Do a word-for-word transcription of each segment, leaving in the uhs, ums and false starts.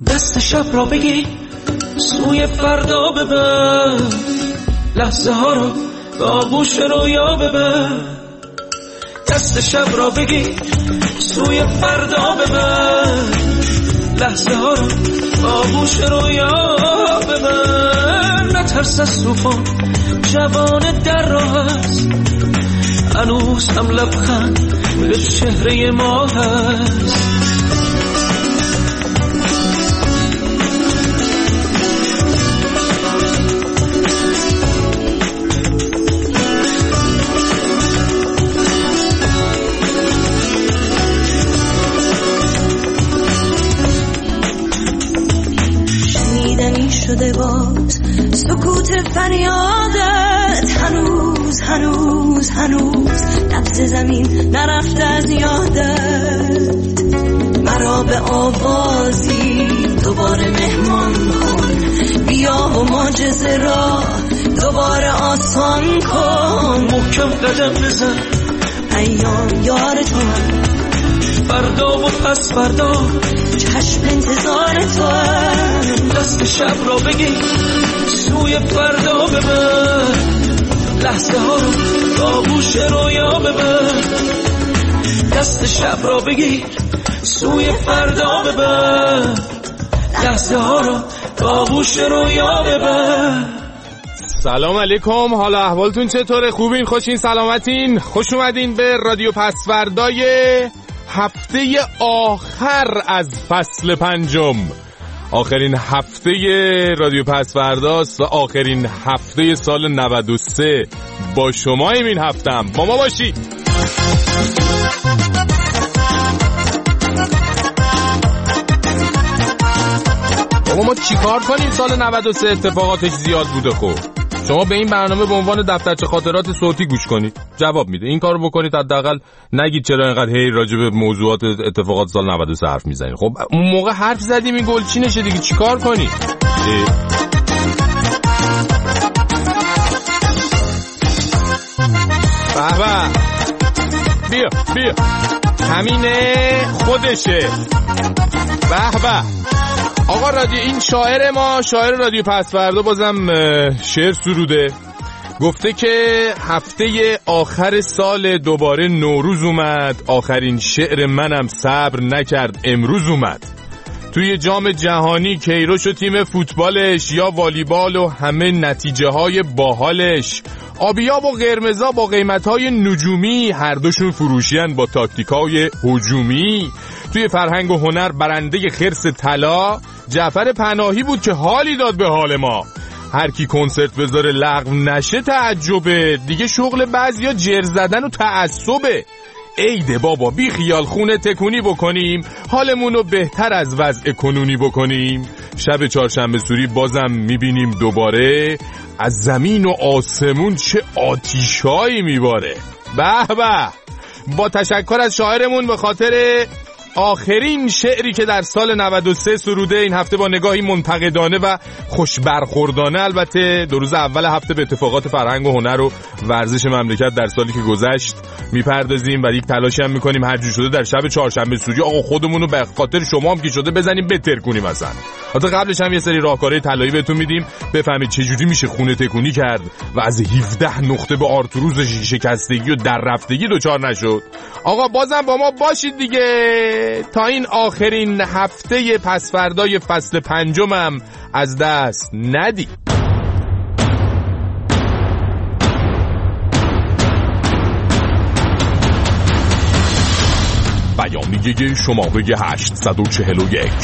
دست شب را بگی سوی فردا ببر، لحظه ها رو به آغوش رویا ببر. دست شب را بگی سوی فردا ببر، لحظه ها رو به آغوش رویا ببر. نترس از طوفان، جوان در راه است، هنوز هم لبخند به چهره ما هست. شده باز سکوت فریادت، هنوز هنوز هنوز نبض زمین نرفته از یادت. مرا به آوازی دوباره مهمان کن، بیا و معجزه را دوباره آسان کن. محکم قدم بزن، ایام یار تو هم، فردا و پس فردا چشم انتظار تو هم. دست شب را بگی سوی فردا ببر، لحظه ها رو به آغوش رویا ببر. دست شب را بگی سوی فردا ببر، لحظه ها رو به آغوش رویا ببر. سلام علیکم، حالا احوالتون چطوره؟ خوبین؟ خوشین؟ سلامتین؟ خوش اومدین به رادیو پسوردای هفته آخر از فصل پنجم. آخرین هفته رادیو پسورداست و آخرین هفته سال نود و سه. با شماییم این هفتم، با ما باشید. بابا ما چیکار کنیم؟ سال نود و سه اتفاقاتش زیاد بوده. خب شما به این برنامه به عنوان دفترچه خاطرات صوتی گوش کنید، جواب میده. این کارو بکنید، حداقل نگید چرا اینقدر هی راجع به موضوعات اتفاقات سال نود و سه حرف میزنید. خب اون موقع حرف زدیم، این گلچینشه دیگه، چیکار کنید؟ بابا بیا بیا، همینه، خودشه. بابا آقا رادیو، این شاعر ما، شاعر رادیو پسوردا، بازم شعر سروده. گفته که هفته آخر سال دوباره نوروز اومد، آخرین شعر منم صبر نکرد امروز اومد. توی جام جهانی کیروش و تیم فوتبالش، یا والیبال و همه نتیجه های باحالش، آبیاب و قرمزا با قیمت های نجومی، هر دوشون فروشیان با تاکتیک های هجومی. توی فرهنگ و هنر برنده خرس طلا جعفر پناهی بود که حالی داد به حال ما. هر کی کنسرت بذاره لغو نشه تعجبه، دیگه شغل بعضیا جر زدن و تعصبه. عیده بابا، بی خیال خونه تکونی بکنیم، حالمونو بهتر از وضع کنونی بکنیم. شب چهارشنبه سوری بازم میبینیم دوباره، از زمین و آسمون چه آتیشایی میباره. به به، با تشکر از شاعرمون به خاطر آخرین شعری که در سال نود و سه سروده. این هفته با نگاهی منتقدانه و خوش برخوردانه البته دو روز اول هفته به اتفاقات فرهنگ و هنر و ورزش مملکت در سالی که گذشت میپردازیم و یک تلاشی هم میکنیم هر جور شده در شب چهارشنبه سوری آقا خودمونو به خاطر شما هم که شده بزنیم بتر کنیم. مثلا حتی قبلش هم یه سری راهکارهای طلایی بهتون میدیم بفهمید چه جوری میشه خونه تکونی کرد و از هفده نقطه به آرتروز شکستگی و در رفتگی دوچار نشد. آقا بازم با ما باشید دیگه تا این آخرین هفته پسوردای فصل پنجمم از دست ندی. بیانیه شماره هشتصد و چهل و یک.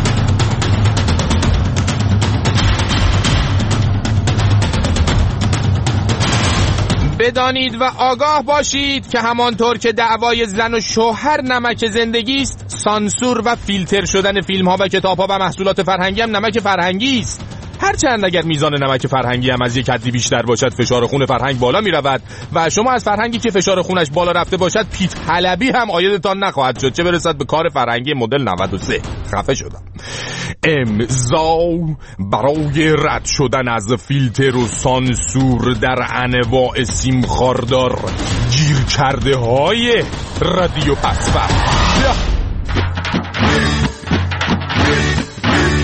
بدانید و آگاه باشید که همانطور که دعوای زن و شوهر نمک زندگی است، سانسور و فیلتر شدن فیلم ها و کتاب ها و محصولات فرهنگی هم نمک فرهنگی است. هرچند اگر میزان نمک فرهنگی هم از یک حدی بیشتر باشد فشار خون فرهنگ بالا می رود و شما از فرهنگی که فشار خونش بالا رفته باشد پیت حلبی هم عایدتان نخواهد شد، چه برسد به کار فرهنگی مدل نود و سه. خفه شدم. امضا برای رد شدن از فیلتر و سانسور در انواع سیم خاردار گیر کرده های رادیو پسورد.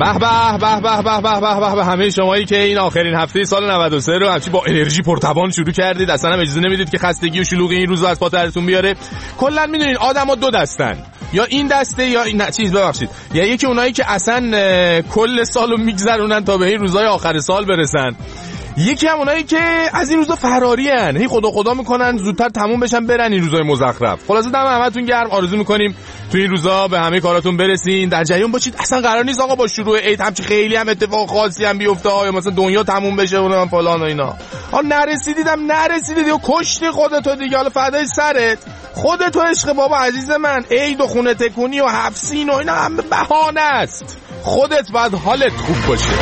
به به به به به به به به به همه شمایی که این آخرین هفته سال نود و سه رو همچی با انرژی پرتوان شروع کردید، اصلا هم اجازه نمیدید که خستگی و شلوغی این روزا از پا درتون بیاره. کلا میدونین آدما دو دستن، یا این دسته یا این چیز ببخشید، یا یکی اونایی که اصلا کل سالو میگذرونن تا به این روزای آخر سال برسن، یکی هم اونایی که از این روزا فراری ان، هی خدا خدا میکنن زودتر تموم بشن برن این روزای مزخرف. خلاصه دم همتون گرم، آرزو میکنیم تو این روزا به همه کاراتون برسین، در جریان باشید. اصلا قرار نیست آقا با شروع عید همچی خیلی هم اتفاق خاصی هم بیفته، یا مثلا دنیا تموم بشه و فلان و اینا. ها نرسیدیدم نرسیدید و کشتی خودتو دیگه، حالا فدای سرت، خودتو عشق بابا عزیز من. عید و خونه تکونی و حبسین و اینا هم بهانه است، خودت باید حالت خوب باشه.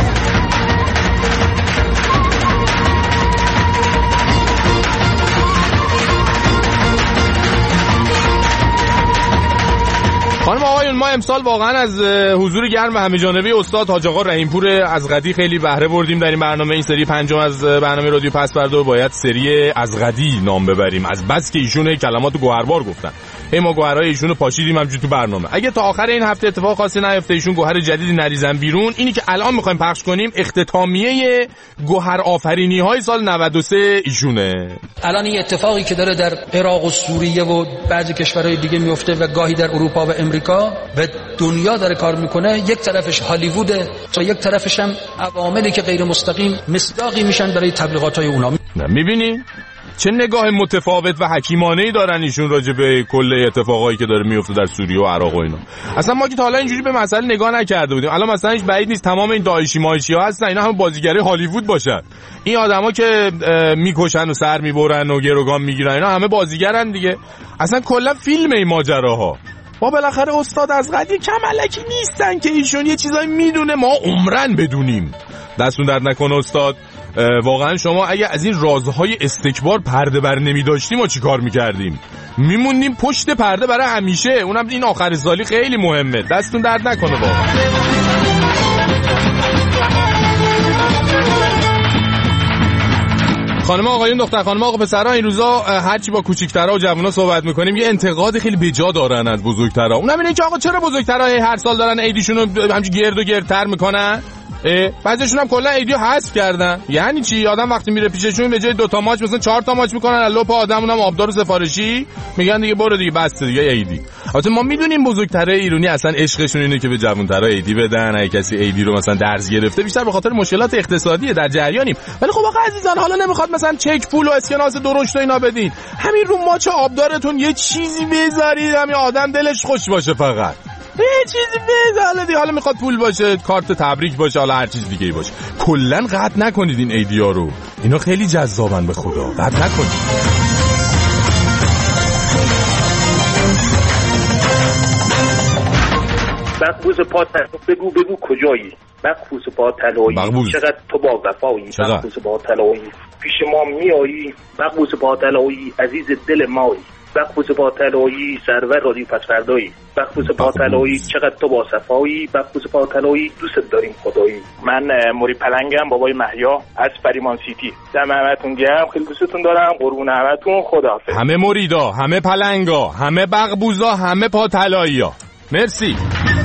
خانم آقایون، ما امسال واقعا از حضور گرم و همه‌جانبه استاد حاج آقا رحیمپور از قدی خیلی بهره بردیم در این برنامه. این سری پنجم از برنامه رادیو پس‌فردا باید سری از قدی نام ببریم، از بس که ایشون کلمات گوهربار گفتن. هی ما گوهرهای ایشون رو پاشیدیم همینجوری تو برنامه. اگه تا آخر این هفته اتفاق خاصی نیفته، ایشون گوهر جدیدی نریزن بیرون، اینی که الان می‌خوایم پخش کنیم اختتامیه گوهر آفرینی‌های سال نود و سه ایشونه. الان این اتفاقی که داره در عراق و سوریه و بعضی کشورهای دیگه میفته و گاهی در اروپا و امریکا و دنیا داره کار میکنه، یک طرفش هالیووده تا یک طرفش هم عواملی که غیر مستقیم مصداقی میشن برای تبلیغات‌های اونا. میبینی چه نگاه متفاوت و حکیمانه‌ای دارن ایشون راجع به کل اتفاقایی که داره میفته در سوریه و عراق و اینا. اصلا ما که تا حالا اینجوری به مسئله نگاه نکرده بودیم. الان مثلا هیچ بعید نیست تمام این داعشی مایشی‌ها هستن اینا هم بازیگرای هالیوود باشن. این آدما که میکشن و سر میبرن و گروگان میگیرن اینا همه بازیگرن دیگه. اصلا کلا فیلم این ماجراها. ما بالاخره استاد از قدی کمالکی نیستن که ایشون یه چیزایی میدونه ما عمرن بدونیم. دستون درد نکنه استاد. واقعا شما اگه از این رازهای استکبار پرده بر نمی داشتیم ما چی کار میکردیم؟ میموندیم پشت پرده برای همیشه. اونم این آخر سالی خیلی مهمه. دستون درد نکنه واقعا. خانم آقایون، دختر خانم آقا پسرها، این روزا هرچی با کوچیک‌ترا و جوونا صحبت می‌کنیم یه انتقاد خیلی بیجا دارن از بزرگترا. اونم اینه که آقا چرا بزرگترا هر سال دارن عیدشون رو همینجوری گرد و گردتر میکنن؟ بعضیشون هم کلا عیدیو حذف کردن. یعنی چی؟ آدم وقتی میره پیششون به جای دو تا ماچ مثلا چهار تا ماچ میکنن، لپ آدمون هم آبدار و سفارشی میگن دیگه برو دیگه بس دیگه عیدی. البته ما میدونیم بزرگترای ایرانی اصلا عشقشون اینه که به جوانترا عیدی بدن. اگه کسی عیدی رو مثلا درز گرفته بیشتر به خاطر مشکلات اقتصادی در جریانیم. ولی خب آقا عزیزان، حالا نمیخواد مثلا چک پول و اسکناس درشت و اینا بدین، همین رو ماچ آبدارتون یه چیزی بذارید، همین آدم دلش خوش باشه فقط. یه چیزی بذاره دیگه. حالا میخواد پول باشه، کارت تبریک باشه، حالا هر چیز دیگه باشه. کلا قطع نکنید این ایدیا رو، اینا خیلی جذابن به خدا. قطع نکنید. مقبوض پا بگو بگو کجایی؟ مقبوض پا طلایی، چقدر تو با وفایی. مقبوض پا طلایی پیش ما میایی، مقبوض پا طلایی عزیز دل مایی. مقبوض با طلایی سرور رادیو پس‌فردایی. مقبوض با طلایی چقدر تو با صفایی. مقبوض با طلایی دوست داریم خدایی. من موری پلنگم، بابای محیا از فریمان سیتی. دم همتون گرم، خیلی دوستتون دارم. قربون همتون، خداحافظ. همه موریدا، همه پلنگا، همه مقبوضا، همه پا طلایی‌ها. مرسی.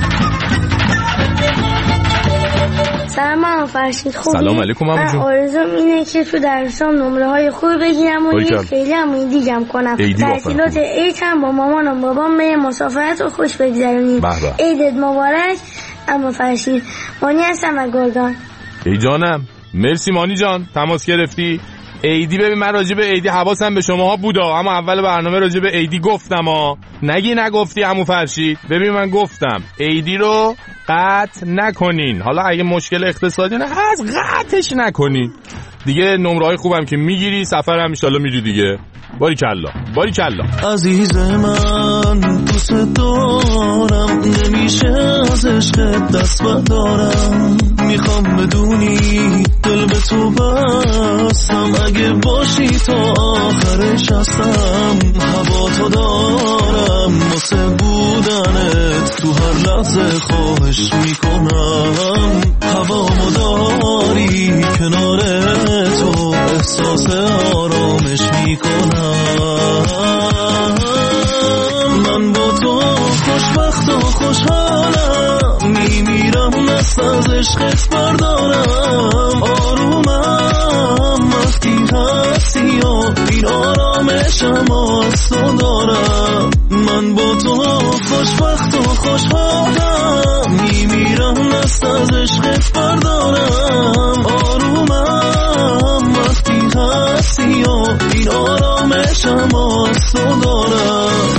سلام من فرشید، خوبی؟ سلام علیکم عمو جون. من آرزوم اینه که تو درسام نمره های خوبی بگیرم و یه خیلی هم دیگم کنم. تعطیلات عید هم با مامان و بابام به مسافرت رو خوش بگذرونیم. عیدت مبارک عمو فرشید. مانی هستم از گلدان. ای جانم، مرسی مانی جان تماس گرفتی. عیدی ببین، من راجع به عیدی حواسم به شماها بودا، اما اول برنامه راجع به عیدی گفتم ها. نگی نگفتی عمو فرشید. ببین من گفتم عیدی رو قطع نکنین. حالا اگه مشکل اقتصادی نه از قطعش نکنین دیگه. نمره‌های خوبم که میگیری، سفر هم ان شاءالله میری دیگه. باریکلا باریکلا. عزیز من دوست دارم، نمیشه از عشق دست بدارم. میخوام بدونی دل به تو بستم، اگه باشی تا آخرش هستم. هوا تو دارم واسه بودنت، تو هر لحظه خواهش میکنم. هوامو داری کنار تو، احساس آرامش میکنم. من با تو خوشبخت و خوشحالم، میمیرم دست از عشقت بردارم. آرومم وقتی هستی و این آرامشم از تو دارم. من با تو خوشبخت و خوشحالم، میمیرم دست از عشقت بردارم. آرومم وقتی هستی و این آرامشم از تو دارم.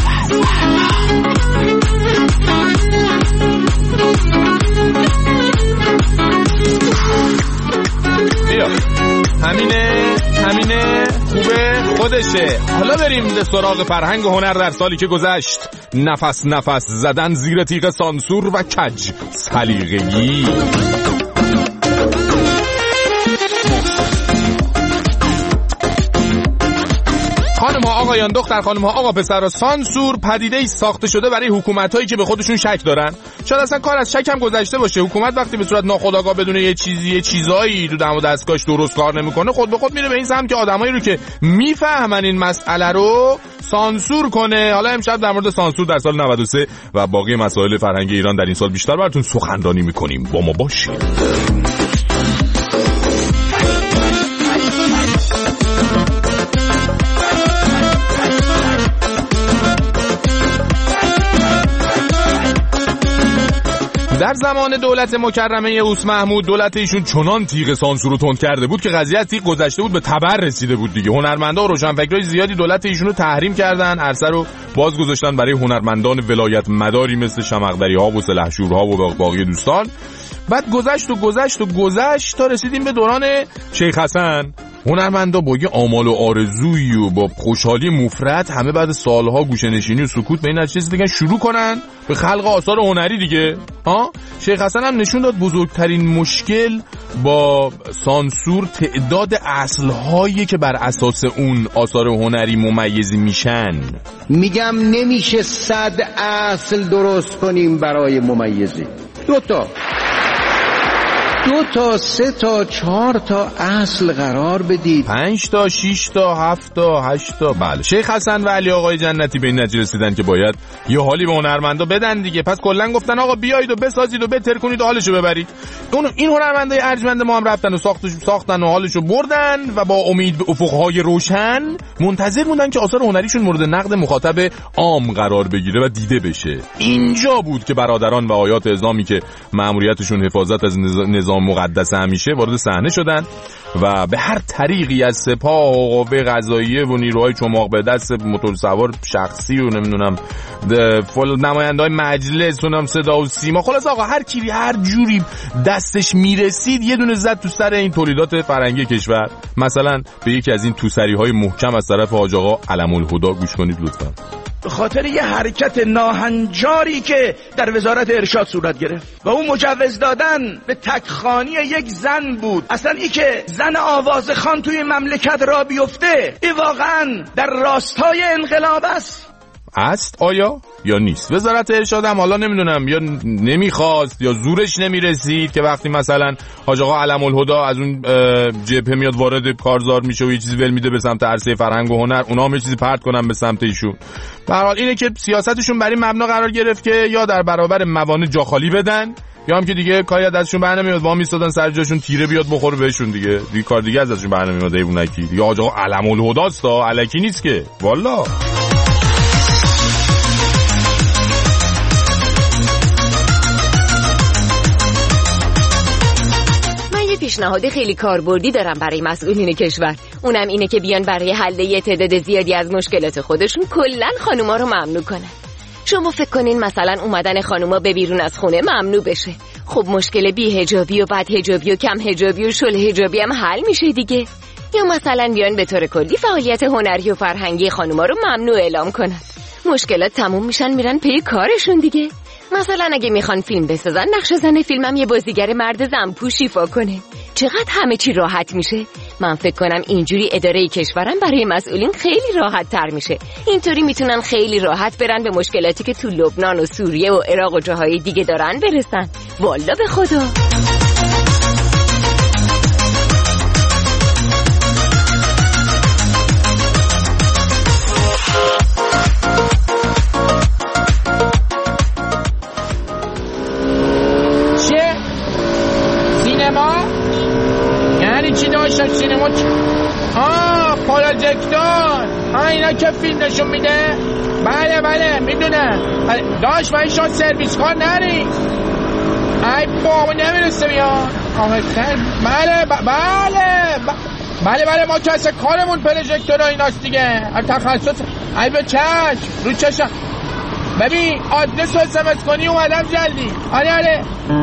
بیا همینه همینه خوبه خودشه. حالا بریم به سراغ فرهنگ و هنر در سالی که گذشت. نفس نفس زدن زیر تیغ سانسور و کج سلیقگی. خانم ها آقایان، دختر خانم ها آقا پسر، سانسور پدیده‌ای ساخته شده برای حکومتایی که به خودشون شک دارن. شاید اصلا کار از شک هم گذشته باشه. حکومت وقتی به صورت ناخودآگاه بدون یه چیزی یه چیزایی تو دم و دستگاهش درست کار نمیکنه، خود به خود میره به این سمت که آدمایی رو که میفهمن این مسئله رو سانسور کنه. حالا امشب در مورد سانسور در سال نود و سه و باقی مسائل فرهنگی ایران در این سال بیشتر براتون سخنرانی میکنیم. با ما باشید. در زمان دولت مکرمه اوس محمود، دولت ایشون چنان تیغ سانسور رو تند کرده بود که قضیه از تیغ گذشته بود به تبر رسیده بود دیگه. هنرمندا و روشنفکرای زیادی دولت ایشون رو تحریم کردن، عرصه رو باز گذاشتن برای هنرمندان ولایت مداری مثل شمقدری ها و سلحشورها و باقی دوستان. بعد گذشت و گذشت و گذشت تا رسیدیم به دوران شیخ حسن. هنرمندا با یه آمال و آرزویی و با خوشحالی مفرط همه بعد سالها گوشه‌نشینی و سکوت به این نتیجه دیگه شروع کنن به خلق آثار هنری دیگه. ها شیخ حسن هم نشون داد بزرگترین مشکل با سانسور تعداد اصل‌هایی که بر اساس اون آثار هنری ممیز میشن. میگم نمیشه صد اصل درست کنیم برای ممیزی. دو تا دو تا سه تا چهار تا اصل قرار بدید، پنج تا شش تا هفت تا هشت تا. بله شیخ حسن و علی آقای جنتی به این نتیجه رسیدن که باید یه حالی به هنرمندا بدن دیگه. پس کلا گفتن آقا بیایید و بسازید و بهتر کنید و حالشو ببرید. اون این هنرمندای ارجمند ما هم رفتن و ساختش ساختن و حالشو بردن و با امید به افقهای روشن منتظر موندن که آثار هنریشون مورد نقد مخاطب عام قرار بگیره و دیده بشه. اینجا بود که برادران و آیات اسلامی که مأموریتشون حفاظت از نظام مقدس همیشه وارد صحنه شدن و به هر طریقی از سپاه و قوه قضاییه و نیروهای چماق به دست موتور سوار شخصی و نمیدونم فل نماینده‌های مجلس و صدا و سیما، خلاص آقا هر کی هر جوری دستش میرسید یه دونه زد تو سر این تولیدات فرهنگی کشور. مثلا به یکی از این توسری‌های محکم از طرف حاج آقا علم الهدی گوش کنید لطفا. به خاطر یه حرکت ناهنجاری که در وزارت ارشاد صورت گرفت و اون مجوز دادن به تکخانی یک زن بود. اصلا ای که زن آوازخوان توی مملکت را بیفته ای واقعا در راستای انقلاب است. است آیا یا نیست؟ وزارت ارشاد هم حالا نمیدونم یا نمیخواست یا زورش نمیرسید که وقتی مثلا حاج آقا علم الهدی از اون جبهه میاد وارد کارزار میشه و یه چیزی ول میده به سمت عرصه فرهنگ و هنر، اونا هم یه چیزی پرت کنن به سمت ایشون. به هر حال اینه که سیاستشون برای مبنا قرار گرفت که یا در برابر موانع جا خالی بدن یا هم که دیگه کاری از دستشون بر نمیاد، وا میستادن سر جاشون تیره بیاد بخوره بهشون دیگه. دیگه کار دیگه از دستشون بر نمیاد. ایونکی دیگه حاج آقا علم الهدی است، الکی نیست که والله. پیشنهاد خیلی کاربردی دارم برای مسئولین کشور. اونم اینه که بیان برای حل یه تعداد زیادی از مشکلات خودشون کلن خانوما رو ممنوع کنن. شما فکر کنین مثلا اومدن خانوما به بیرون از خونه ممنوع بشه، خب مشکل بی حجابی و بد حجابی و کم حجابی و شل حجابی هم حل میشه دیگه. یا مثلا بیان به طور کلی فعالیت هنری و فرهنگی خانوما رو ممنوع اعلام کنن. مشکلات تموم میشن میرن پی کارشون دیگه. مثلا اگه میخوان فیلم بسازن نقش زن فیلمم یه بازیگر مرد زنپوش ایفا کنه. چقدر همه چی راحت میشه. من فکر کنم اینجوری اداره کشورم برای مسئولین خیلی راحت تر میشه. اینطوری میتونن خیلی راحت برن به مشکلاتی که تو لبنان و سوریه و عراق و جاهای دیگه دارن برسن. والا به خدا. داشتم سینما چ... آه پروژکتور. آه اینا که فیلم نشون میده. بله بله میدونم. داشت من شما سرویس کار نری. ای بابا نمیرسه بیان. آه خیلی بله ب... بله ب... بله بله ما که اصلا کارمون پروژکتور ایناست دیگه. تخصص ای به چشم رو چشم. ببین آدرس رو اسمس کنی اومدم جلدی. آره آره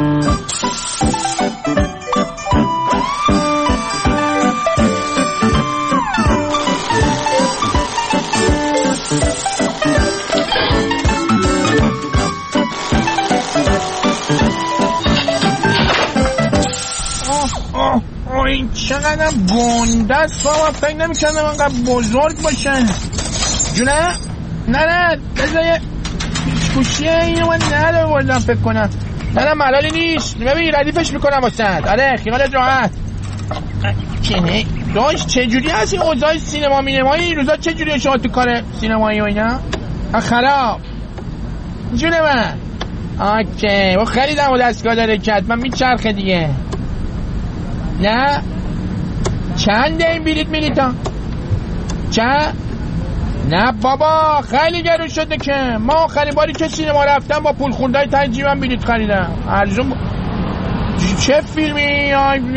این چقدر گنده است بابا. فکر نمی کردم انقدر بزرگ باشه. جونه؟ نه نه بذار یه پیچکوشیه اینو من نده بردم فکر کنم. نه نه ملالی نیست. ببین ردیفش میکنم واسد. آره خیالت راحت. چنه داشت چجوری هست این اوضاع سینما مینمایی این روزا؟ چجوری شما تو کار سینمایی و اینا؟ خراب جونه من. آکه و خریدم و دستگاه داره کت من میچرخه دیگه. نه چنده این بلیت میلیتا؟ چند؟ نه بابا خیلی گرون شده که. ما آخرین باری که سینما رفتم با پول خوندای تنجیبم بلیت خریدم. ارزون ب... چه فیلمی؟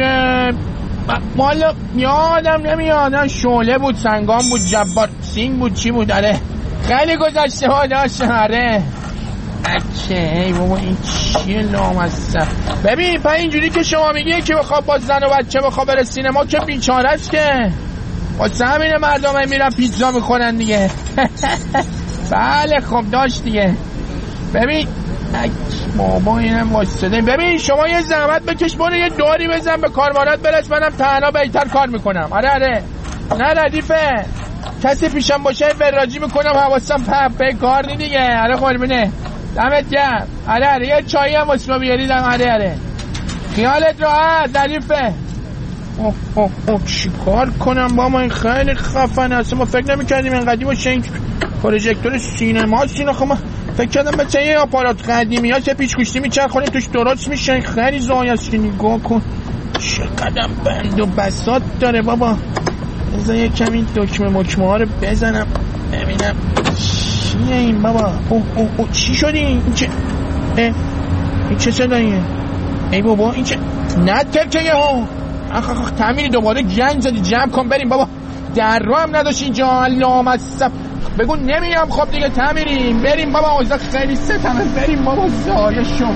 مالا یادم نمیاد. شعله بود، سنگام بود، جبار سینگ بود، چی بود؟ آره خیلی گذشته ها داشت. آره اچه ای بابا این چیه لامصب. ببین پا اینجوری که شما میگی که بخواب با زن و بچه بخواب بره سینما که بیچاره است که. واسه همین مردم هم میرن پیتزا میخورن دیگه. بله خب داشت دیگه. ببین بابا اینم واسطه. ببین شما یه زحمت بکش برو یه دوری بزن به کارمانات برس. منم تنها بهتر کار میکنم. آره آره نه ردیفه کسی پیشم باشه وراجی میکنم حواسم پپ کار نی دیگه. آره قربونه دمت گرم. آره آره یه چایی هم واسه ما بیاریدم. آره آره خیالت راحت ردیفه. اوه اوه اوه چی کار کنم با ما؟ این خیلی خفن است. ما فکر نمی‌کردیم اینقدی باشه این پروژکتور سینما سینا. خب ما فکر کردم بچه یه آپارات قدیمی ها چه پیچ گوشتی میچرخونیم توش درست میشه. خیلی زای است. نگاه کن چقدر بند و بساط داره بابا. بذار یه کمی دکمه مکمه ها رو بزنم ببینم چیه این بابا. اوه اوه اوه چی شدی؟ این چه اه این چه صداییه؟ ای بابا این چه نه ترکه ها. اخ اخ تعمیری دوباره گنج زدی. جمع کن بریم بابا. در رو هم نداشت اینجا. لامصب بگو نمیام. خب دیگه تعمیریم بریم بابا. اوضاع خیلی ستمه. بریم بابا زایه شو.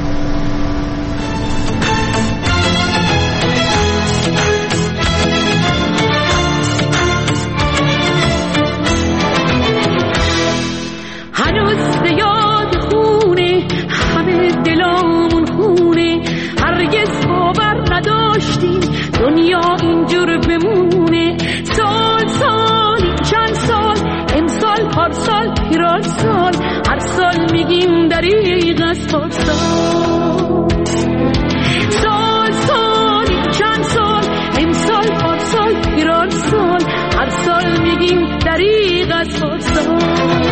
هنوز به یاد خونه همه دلامون خونه. هرگز باور نداشتیم دنیا اینجور بمونه. سال سالی چند سال امسال پارسال پیرال سال. هر سال میگیم دریغ از پارسال. سال سالی چند سال امسال پارسال پیرال سال. هر سال میگیم دریغ از پارسال.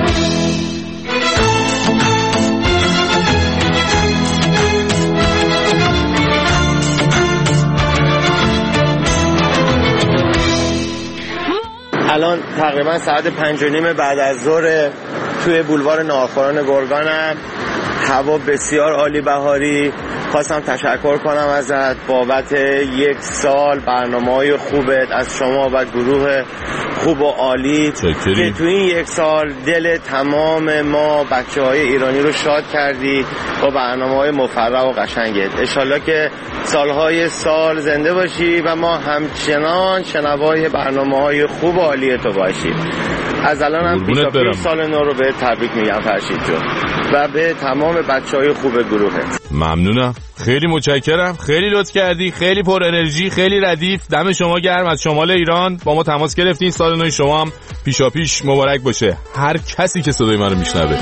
الان تقریبا ساعت پنج و نیم بعد از ظهر توی بولوار ناهارخوران گرگانم. هوا بسیار عالی بهاری. خواستم تشکر کنم ازت بابت یک سال برنامه‌های خوبت از شما و گروه خوب و عالی که تو این یک سال دل تمام ما بچه‌های ایرانی رو شاد کردی با برنامه‌های مفرح و قشنگت. انشالله که سالهای سال زنده باشی و ما همچنان شنوای برنامه‌های خوب و عالی تو باشیم. از الان هم پیشا پیش سال نو رو به تبریک میگم فرشید جون و به تمام بچه‌های خوب گروهت. ممنونم خیلی متشکرم. خیلی لطف کردی. خیلی پر انرژی. خیلی ردیف. دم شما گرم. از شمال ایران با ما تماس گرفتین. سال نو شما هم پیشا پیش مبارک باشه. هر کسی که صدای من رو میشنوه.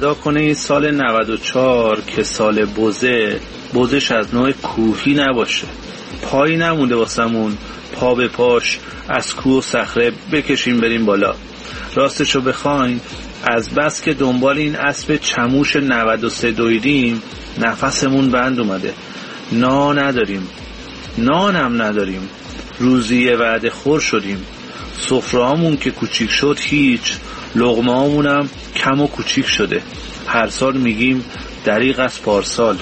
خدا کنه این سال نود و چهار که سال بوزه بوزش از نوع کوهی نباشه، پایی نمونده واسمون پا به پاش از کوه و صخره بکشیم بریم بالا. راستشو بخواین از بس که دنبال این اسب چموش نود و سه دویدیم نفسمون بند اومده. نان نداریم، نانم نداریم، روزی وعده خور شدیم. سفره‌هامون که کوچیک شد هیچ، لقمه‌هامونم کم و کوچیک شده. هر سال میگیم دریغ از پارسال.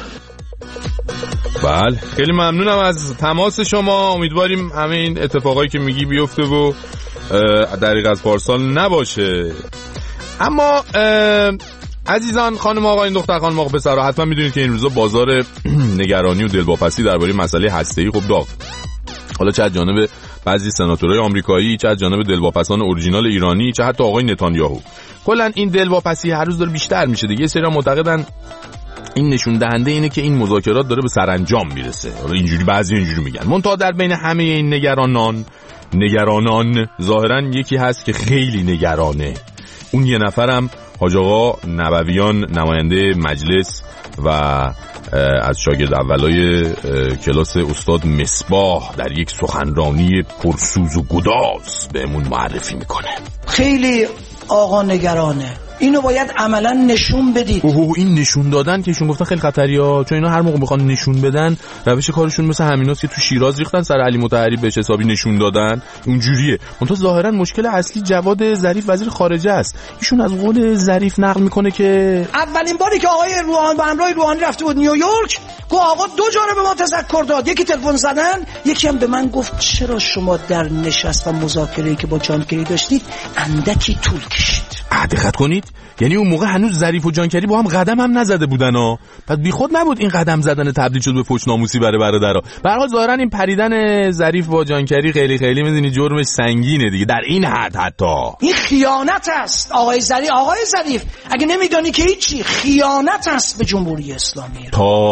بله خیلی ممنونم از تماس شما. امیدواریم همه این اتفاقایی که میگی بیفته و دریغ از پارسال نباشه. اما عزیزان، خانم آقایان، دختر خانم آقا پسرها، حتما میدونید که این روزا بازار نگرانی و دلواپسی درباره مسئله هسته‌ای خب داغ. حالا چه از جانب بعضی سناتورهای آمریکایی، چه از جانب دلواپسان اورجینال ایرانی، چه حتی آقای نتانیاهو. کلا این دلواپسی هر روز داره بیشتر میشه دیگه. یه سری معتقدن این نشون دهنده اینه که این مذاکرات داره به سرانجام میرسه. حالا اینجوری بعضی اینجوری میگن. منتها در بین همه این نگرانان نگرانان ظاهرا یکی هست که خیلی نگرانه. اون یه نفرم حاج آقا نبویان، نماینده مجلس و از شاگرد اولای کلاس استاد مصباح در یک سخنرانی پرسوز و گداز بهمون معرفی میکنه. خیلی آقا نگرانه. اینو باید عملا نشون بدید. اوه این نشون دادن که ایشون گفتن خیلی خطریه، چون اینا هر موقع بخوان نشون بدن روش کارشون مثل همیناست که تو شیراز ریختن سر علی مطهری بهش حسابی نشون دادن، اونجوریه. منتها ظاهرا مشکل اصلی جواد ظریف وزیر خارجه است. ایشون از قول ظریف نقل میکنه که اولین باری که آقای روحانی با همراه روحانی رفته بود نیویورک، گفت آقا دو جانب به ما تذکر داد، یکی تلفن زدن، یکی هم به من گفت چرا شما در نشست و مذاکره‌ای که با جانکری داشتید اندکی طول کشید. دقت کنید، یعنی اون موقع هنوز ظریف و جانکری با هم قدم هم نزده بودن ها. پس بیخود نبود این قدم زدن تبدیل شد به فحش ناموسی برای برادرها. به هر حال ظاهرا این پریدن ظریف با جانکری خیلی خیلی میدونی جرمش سنگینه دیگه، در این حد حتی این خیانت است. آقای ظریف آقای ظریف اگه نمیدونی که هیچی، خیانت است به جمهوری اسلامی.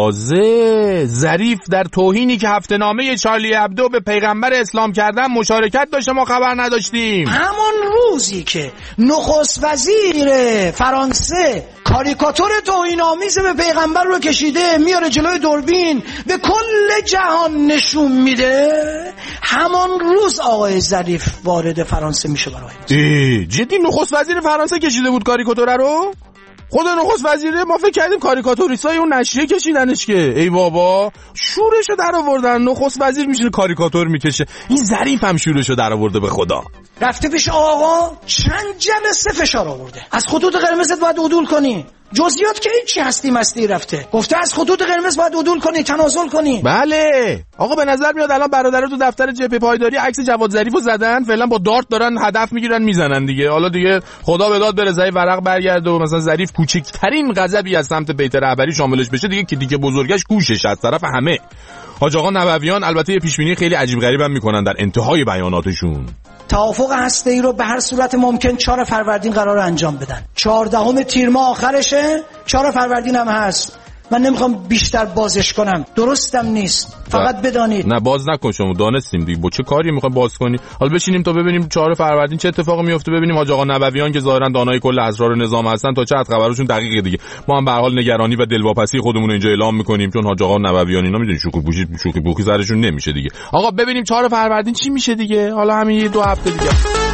تازه ظریف در توهینی که هفته نامه چارلی ابدو به پیغمبر اسلام کردن مشارکت داشته، ما خبر نداشتیم. همون روزی که نخست وزیر فرانسه کاریکاتور توهین‌آمیز به پیغمبر رو کشیده میاره جلوی دوربین به کل جهان نشون میده، همان روز آقای ظریف وارد فرانسه میشه. برای جدی نخست وزیر فرانسه کشیده بود کاریکاتور رو؟ خود نخست وزیره؟ ما فکر کردیم کاریکاتوریستای اون نشریه کشیدنش که. ای بابا شورشو در آوردن، نخست وزیر میشه کاریکاتور میکشه. این ظریف هم شورشو در آورده به خدا. رفته پیش آقا چند جلسه فشار آورده، از خطوط قرمزت باید عدول کنی. جزئیات که هیچی هستی مستی رفته، گفته از خطوط قرمز باید عدول کنی، تنازل کنی. بله آقا به نظر میاد الان برادرها تو دفتر جبهه پایداری عکس جواد ظریفو زدن، فعلا با دارت دارن هدف میگیرن میزنن دیگه. حالا دیگه خدا به داد بره ظریف ورق برگرده و مثلا ظریف کوچکترین غضبی از سمت بیت رهبری شاملش بشه دیگه، که دیگه بزرگش گوشش از طرف همه. حاج آقا نبویان البته یه پیشبینی خیلی عجیب غریب هم میکنن در انتهای بیاناتشون. توافق هسته‌ای رو به هر صورت ممکن چهار فروردین قرار انجام بدن. چهاردهم تیر ماه آخرشه، چهار فروردین هم هست. من نمیخوام بیشتر بازش کنم، درستم نیست، فقط بدانید. نه باز نکن، شما دانستیم دیگه با چه کاری میخوایم باز کنی. حالا بشینیم تا ببینیم چهار فروردین چه اتفاقی میفته، ببینیم حاج آقا نبویان که ظاهرا دانای کل اسرار نظام هستن تا چه حد خبرشون دقیقه دیگه. ما هم به هر حال نگرانی و دلواپسی خودمون رو اینجا اعلام میکنیم، چون حاج آقا نبویان اینا میدونید شوخی پوشی شوخی پوخی سرشون نمیشه دیگه. آقا ببینیم چهار فروردین چی میشه دیگه، حالا همین دو هفته دیگه.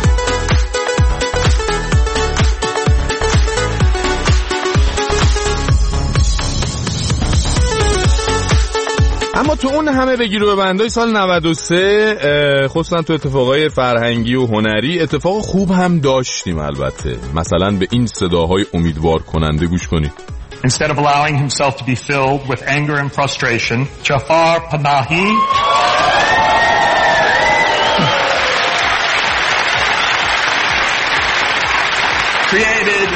اما تو اون همه بگیر و ببندای سال نود و سه خصوصا تو اتفاقای فرهنگی و هنری اتفاق خوب هم داشتیم. البته مثلا به این صداهای امیدوار کننده گوش کنید. Instead of allowing himself to be filled with anger and frustration, Jafar Panahi created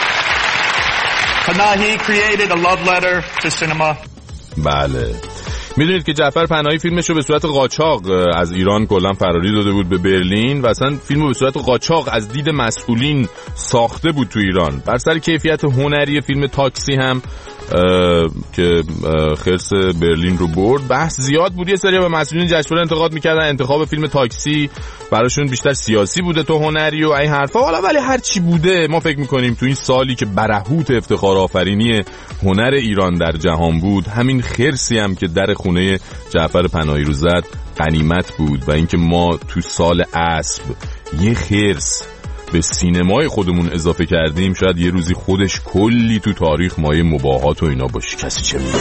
Panahi created a love letter to cinema. بله میدونید که جعفر پناهی فیلمشو به صورت قاچاق از ایران کلا فراری داده بود به برلین و اصلا فیلمو به صورت قاچاق از دید مسئولین ساخته بود تو ایران. بر سر کیفیت هنری فیلم تاکسی هم که خرس برلین رو برد بحث زیاد بود. یه سری به مسئولین جشنواره انتقاد میکردن انتخاب فیلم تاکسی براشون بیشتر سیاسی بوده تو هنری و این حرفا. حالا ولی هر چی بوده ما فکر میکنیم تو این سالی که برهوت افتخار آفرینی هنر ایران در جهان بود، همین خرسی هم که در خونه جعفر پناهی رو زد غنیمت بود. و اینکه ما تو سال اسب یه خرس به سینمای خودمون اضافه کردیم شاید یه روزی خودش کلی تو تاریخ مایه مباهات و اینا باشه. کسی چه می‌دونه.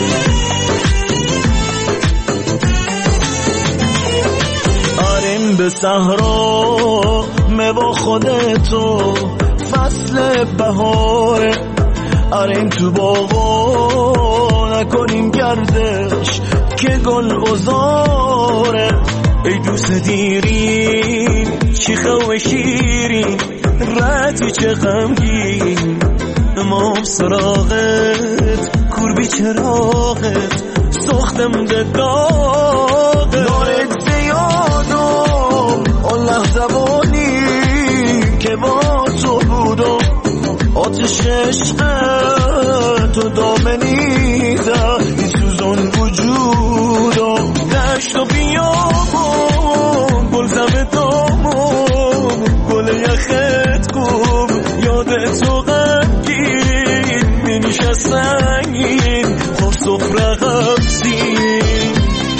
آریم به صحرا با خودتو فصل بهاره، آریم تو باغا نکنیم گردش که گل بزاره. ای دوست دیرین شیخه و شیرین رتی چه غمگین، امام سراغت کوربی چراغت سختم ده داغت. دارت زیادم اون لحظوانی که با تو بودم، آتش عشقت تو دامنیده ای سوزن وجودم. دشت و بیابون گل زم دامون گل یخت کن یادت تو غمگین مینیش از سنگین خب سفره غمزین.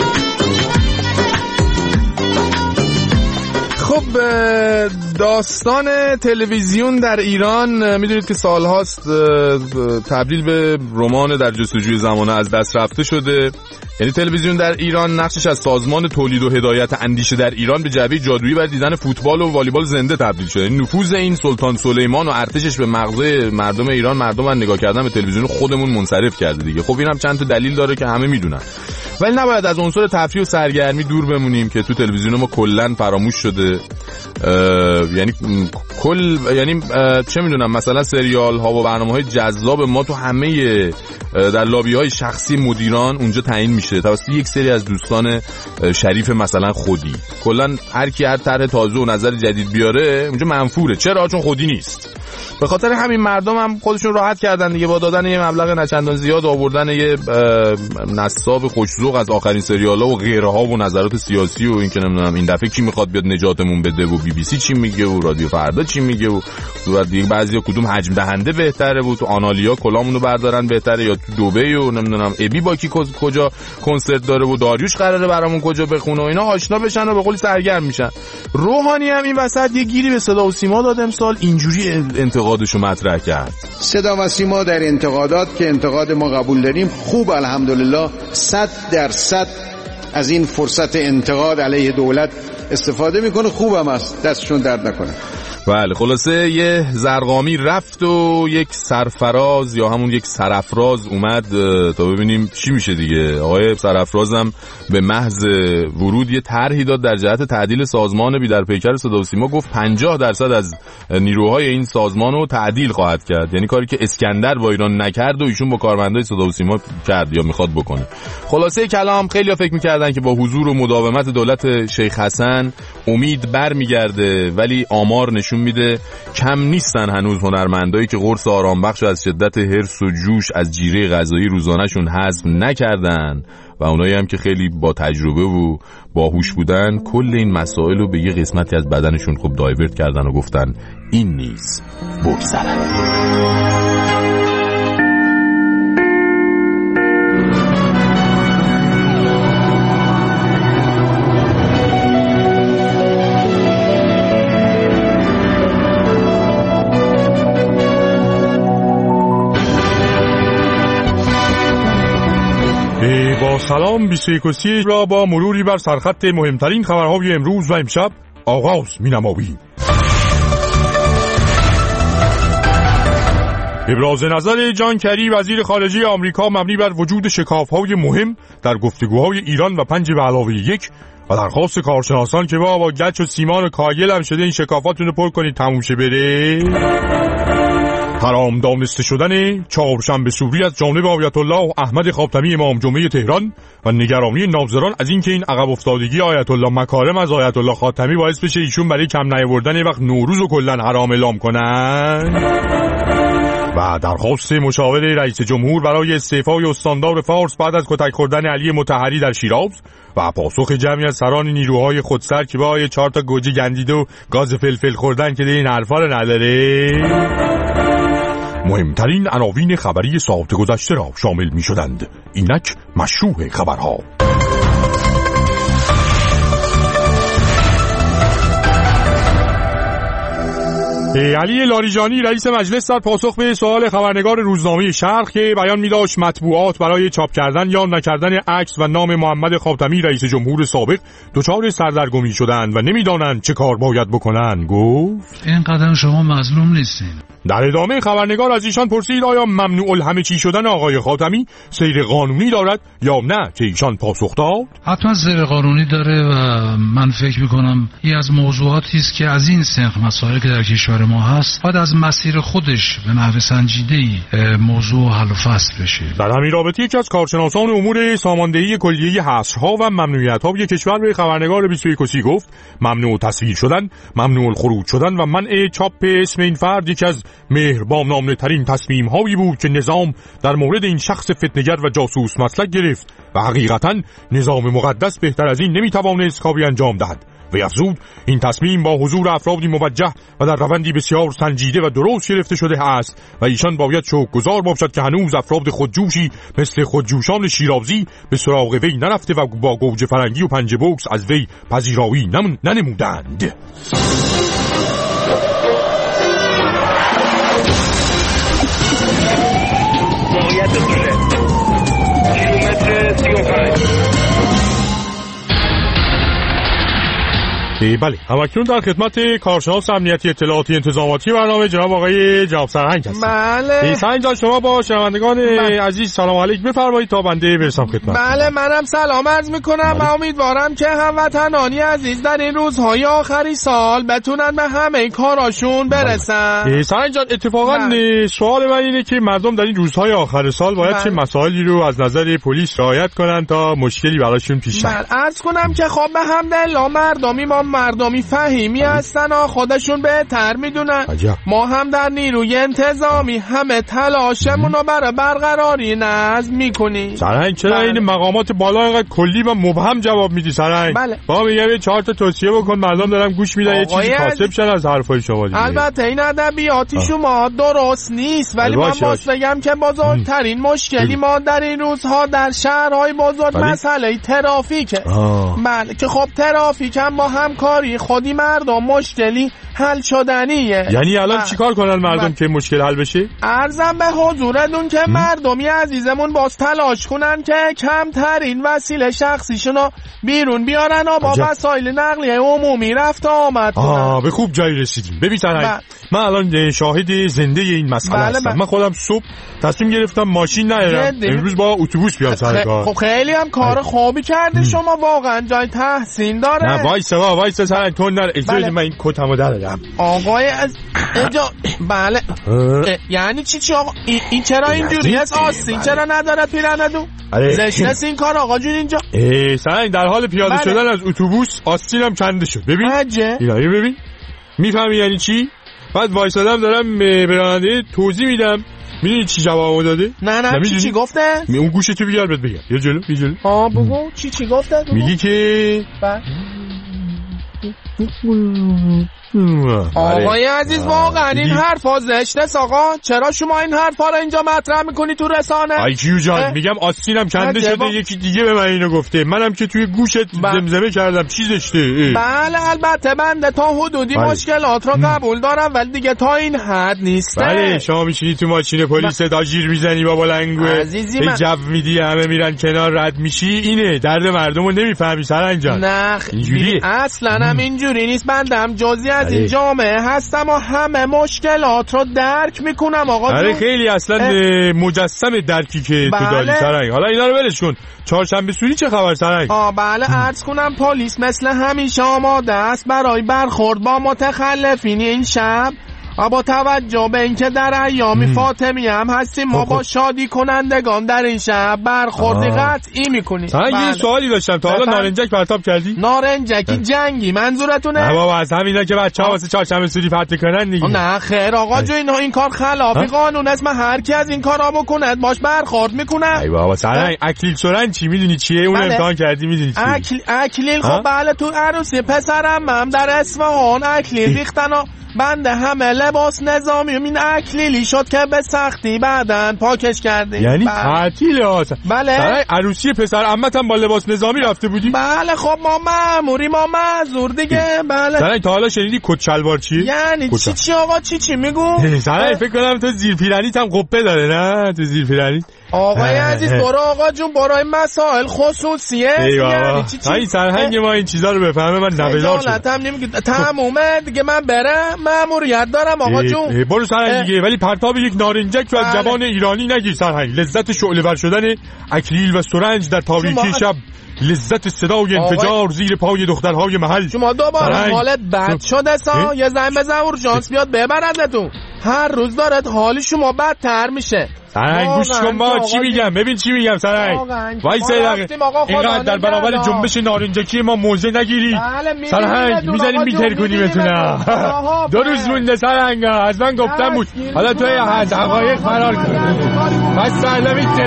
خب داستان تلویزیون در ایران میدونید که سالهاست تبدیل به رمان در جستجوی زمانه از دست رفته شده. یعنی تلویزیون در ایران نقشش از سازمان تولید و هدایت اندیشه در ایران به جعبه جادویی برای دیدن فوتبال و والیبال زنده تبدیل شده. یعنی نفوذ این سلطان سلیمان و ارتشش به مغزه مردم ایران مردم از نگاه کردن به تلویزیون خودمون منصرف کرده دیگه. خب این هم چند تا دلیل داره که همه میدونن، ولی نباید از عنصر تفریح و سرگرمی دور بمونیم که تو تلویزیون ما کلا فراموش شده. یعنی کل یعنی چه میدونم مثلا سریال ها و برنامه‌های جذاب ما تو همه در لابی های شخصی مدیران اونجا تعیین میشه توسط یک سری از دوستان شریف مثلا خودی. کلا هر کی هر طرح تازه و نظر جدید بیاره اونجا منفوره. چرا؟ چون خودی نیست. به خاطر همین مردم هم خودشون راحت کردن دیگه با دادن یه مبلغ نچندان زیاد، آوردن یه نصاب خوش‌ذوق از آخرین سریال‌ها و غیرها و نظرات سیاسی و این که نمیدونم این دفعه کی میخواد بیاد نجاتمون بده و بی بی سی چی میگه و رادیو فردا چی میگه و و دیگه بعضیا کدوم حجم دهنده بهتره بود تو آنالیا کلامونو بردارن بهتره یا تو دبی و نمیدونم ابی با کی کجا کنسرت داره و داریوش قراره برامون کجا بخونه و اینا آشنا بشن و به قول سرگرم میشن. روحانی هم این وسط یه گیری به صدا و سیما داد امسال، اینجوری انتقادشو مطرح کرد. صدا و سیما در انتقادات که انتقاد ما قبول داریم خوب الحمدلله صد درصد از این فرصت انتقاد علیه دولت استفاده میکنه، خوبم است، دستشون درد نکنه. بله خلاصه یه زرقامی رفت و یک سرفراز یا همون یک سرافراز اومد تا ببینیم چی میشه دیگه. آقای سرافرازم به محض ورود یه طرحی داد در جهت تعدیل سازمان بی در پیکر صدا و سیما، گفت پنجاه درصد از نیروهای این سازمان رو تعدیل خواهد کرد، یعنی کاری که اسکندر با ایران نکرد و ایشون با کارمندای صدا و سیما کرد یا میخواد بکنه. خلاصه کلام خیلی‌ها فکر می‌کردن که با حضور و مداومت دولت شیخ حسن امید برمیگرده، ولی آمار نشون میده کم نیستن هنوز هنرمندایی که قرص آرام بخش از شدت حرص و جوش از جیره غذایی روزانه‌شون هضم نکردن و اونایی هم که خیلی با تجربه و باهوش بودن کل این مسائل رو به یه قسمتی از بدنشون خب دایورت کردن و گفتن این نیز بگذرد. با سلام بیست و یک و سی را با مروری بر سرخط مهمترین خبرهای امروز و امشب آغاز می نماییم. ابراز نظر جان کری وزیر خارجه آمریکا مبنی بر وجود شکاف‌های مهم در گفتگوهای ایران و پنج به علاوه یک و درخواست کارشناسان که با با گچ و سیمان و کاگل هم شده این شکافاتون رو پر کنید تموم شه بره. حرام دانسته شدن چهارشنبه سوری از جانب آیت الله احمد خاتمی امام جمعه تهران و نگرانی ناظران از اینکه این عقب افتادگی آیت الله مکارم از آیت الله خاتمی باعث بشه ایشون برای کم نیاوردن وقت نوروز رو کلا حرام اعلام کنن و درخواست مشاور رئیس جمهور برای استعفای استاندار فارس بعد از کتک خوردن علی مطهری در شیراز و پاسخ جمعی از سران نیروهای خودسر که با چهار تا گوجه گندیده و گاز فلفل خوردن که این حرفا رو نداره. مهمترین عناوین خبری ساعت گذشته را شامل می شدند. اینک مشروع خبرها. علی لاریجانی رئیس مجلس در پاسخ به سوال خبرنگار روزنامه شرق که بیان می داشت مطبوعات برای چاپ کردن یا نکردن عکس و نام محمد خاتمی رئیس جمهور سابق دچار سردرگمی شدند و نمیدانند چه کار باید بکنند، گفت این قدم شما مظلوم نیستین. در ادامه خبرنگار از ایشان پرسید آیا ممنوع الهمه چی شدن آقای خاتمی سیر قانونی دارد یا نه، که ایشان پاسخ داد حتما سیر قانونی داره و من فکر میکنم این از موضوعاتی است که از این سنخ مسائل که در کشور ما هست باید از مسیر خودش به نحو سنجیده‌ای موضوع حل و فصل بشه. در همین رابطه یکی از کارشناسان امور ساماندهی کلیه حصرها و ممنوعیت‌های کشور به خبرنگار بیست و یک گفت ممنوع تصویر شدن، ممنوع الخروج شدن و منع چاپ اسم این فرد یکی از مهربان نامه ترین تصمیم هایی بود که نظام در مورد این شخص فتنه‌گر و جاسوس مسلک گرفت و حقیقتاً نظام مقدس بهتر از این نمیتوانست کاری انجام دهد. و افزود این تصمیم با حضور افرادی موجه و در روندی بسیار سنجیده و درست گرفته شده است و ایشان باید شکرگزار باشد که هنوز افراد خودجوشی مثل خودجوشان شیرازی به سراغ وی نرفته و با گوجه فرنگی و پنجه بوکس از وی پذیرایی ننمودند. بله، همکنون در خدمت کارشناس امنیتی اطلاعاتی انتظاماتی برنامه جناب آقای جناب سرهنگ هستید. بله. سرهنگ جان شما با شنوندگان عزیز سلام علیک بفرمایید تا بنده برسم خدمت. بله، منم سلام عرض میکنم و امیدوارم که هموطنانی عزیز در این روزهای آخری سال بتونن به همه کاراشون برسن. سرهنگ جان اتفاقا سوال من اینه که مردم در این روزهای آخر سال باید چه مسائلی رو از نظر پلیس رعایت کنن تا مشکلی براشون پیش نیاد. عرض کنم که خب به حمدالله مردمی ما مردمی فهیمی هستن و خودشون بهتر میدونن. ما هم در نیروی انتظامی همه تلاشمون رو برای برقراری نظم میکنیم. سرهنگ چرا این مقامات بالا اینقدر کلی و مبهم جواب میدی سرهنگ؟ بله. با میگم یه چهار تا توصیه بکن، مردم دارن گوش میدن یه چیزی کاسب شن از حرفای شما دیگه. البته این ادبیاتی شما درست نیست، ولی من باز بگم که بزرگترین مشکلی ما در این روزها در شهرهای بزرگ مسئله ترافیکه. بله که خب ترافیک هم با همکاری خودی مردم مشکلی حل شدنیه. یعنی الان چیکار کنن مردم که مشکل حل بشه؟ عرضم به حضورتون که مردمی عزیزمون باز تلاش کنن که کمترین وسیله شخصیشونو بیرون بیارن و با وسایل نقلیه عمومی رفت آمد کنن. آه به خوب جایی رسیدیم. ببین سرهنگ، من الان شاهد زنده این مسئله بله هستم. بله. من خودم صبح تصمیم گرفتم ماشین نیارم، امروز با اتوبوس بیام سر کار. خب خیلی هم کار خوبی کردی شما، واقعا جای تحسین داره. نه وایسا وایسا سرهنگ تون نره. اجازه من این کتمو درارم. آقای از اینجا بله یعنی چی چی آقا این چرا اینجوری است؟ آستین چرا نداره پیرندو؟ زشت این کار آقا جون اینجا. ای سرهنگ در حال پیاده بله. شدن از اتوبوس آستینم کنده شد. ببین اینا ببین میفهمی یعنی چی؟ بعد وایسادم دارم به راننده توضیح میدم. میدونی چی جوابمو داده؟ نه نه چی چی گفته؟ اون گوشتو بیار بهت بگم. یه جلو یه جلو. آ بگو چی چی گفته؟ میگی که آقای عزیز واقعا این حرفا زشته است آقا. چرا شما این حرفا رو اینجا مطرح میکنی تو رسانه؟ ای کیو جان میگم آستینم کنده شده، یکی دیگه به من اینو گفته، منم که توی گوشت زمزمه کردم چی زشته. بله البته بنده تا حدودی بله. مشکلات رو قبول دارم ولی دیگه تا این حد نیست. بله شما میشینی تو ماشین پلیس داجیر میزنی با بلنگوه به جو میدی همه میرن کنار رد میشی، اینه درد مردمو نمیفهمی سرهنگ جان. نه اینجوریه اصلا هم اینجوری نیست. بنده هم جزئی از این جامعه هستم و همه مشکلات رو درک میکنم آقا. آره خیلی اصلا مجسم درکی که بله. تو داری سرهنگ. حالا اینا رو ولش کن. چهارشنبه سوری چه خبر سرهنگ؟ آ بله عرض کنم پلیس مثل همیشه آماده است برای برخورد با متخلفین این شب. با توجه به اینکه در ایامی فاطمی هم هستیم ما با شادی کنندگان در این شب برخوردی قطعی میکنیم. من یه سوالی داشتم، تا حالا نارنجک پرتاب کردی؟ نارنجکی جنگی منظورتونه؟ نه بابا، از همینا که بچه‌ها واسه چهارشنبه سوری پرت کنن دیگه. نه خیر آقا جو، این این کار خلاف قانون است. من هر کی از این کارا بکنه باش برخورد میکنم. ای بابا سرنگ، اکلیل سرنگ چی میدونی چیه؟ اون امتحان کردی میدونی چیه؟ اکل اکلیل خب بله، تو عروسی پسرم هم در اصفهان اکلیل ریختن و بنده همه لباس نظامی و این اکلیلی شد که به سختی بعدن پاکش کردیم. یعنی تعطیل آسان؟ بله. سرنگ عروسی پسر عمت هم با لباس نظامی رفته بودی؟ بله خب ما ماموری ما معذور دیگه. بله سرنگ تا حالا شنیدی کت شلوار چیه؟ یعنی چی چی آقا چی چی میگو؟ سرنگ فکر کنم تو زیر پیرنیت هم قبه داره نه؟ تو زیر پیرنیت آقای عزیز برو آقا جون، برای مسائل خصوصیه. یعنی چی چی؟ این سرهنگ ما این چیزا رو بفهمه من نویدار شدم. خجالتم نمیگه تمومه دیگه، من برم ماموریت دارم آقا جون. برو سرهنگ دیگه، ولی پرتاب یک نارنجک تو از زبان ایرانی نگیر سرهنگ. لذت شعله ور شدن اکلیل و سرنج در تاریکی شب، لذت صدای انفجار زیر پای دخترهای محل. شما دوباره حالت بد شده سا، یه زنگ بزن اورژانس بیاد ببردتون. هر روز دارد حال شما بدتر میشه. سرنگ گوش کن ما چی میگم، ببین چی میگم سرنگ. وای سرنگ اینقدر در برابر جنبش نارنجکی ما موضع نگیری. سرنگ میذاریم میتر کنیمتونه. دو روز مونده سرنگ، از من گفتم بود حالا توی از حقایق فرار کن. بس سرنگ میتر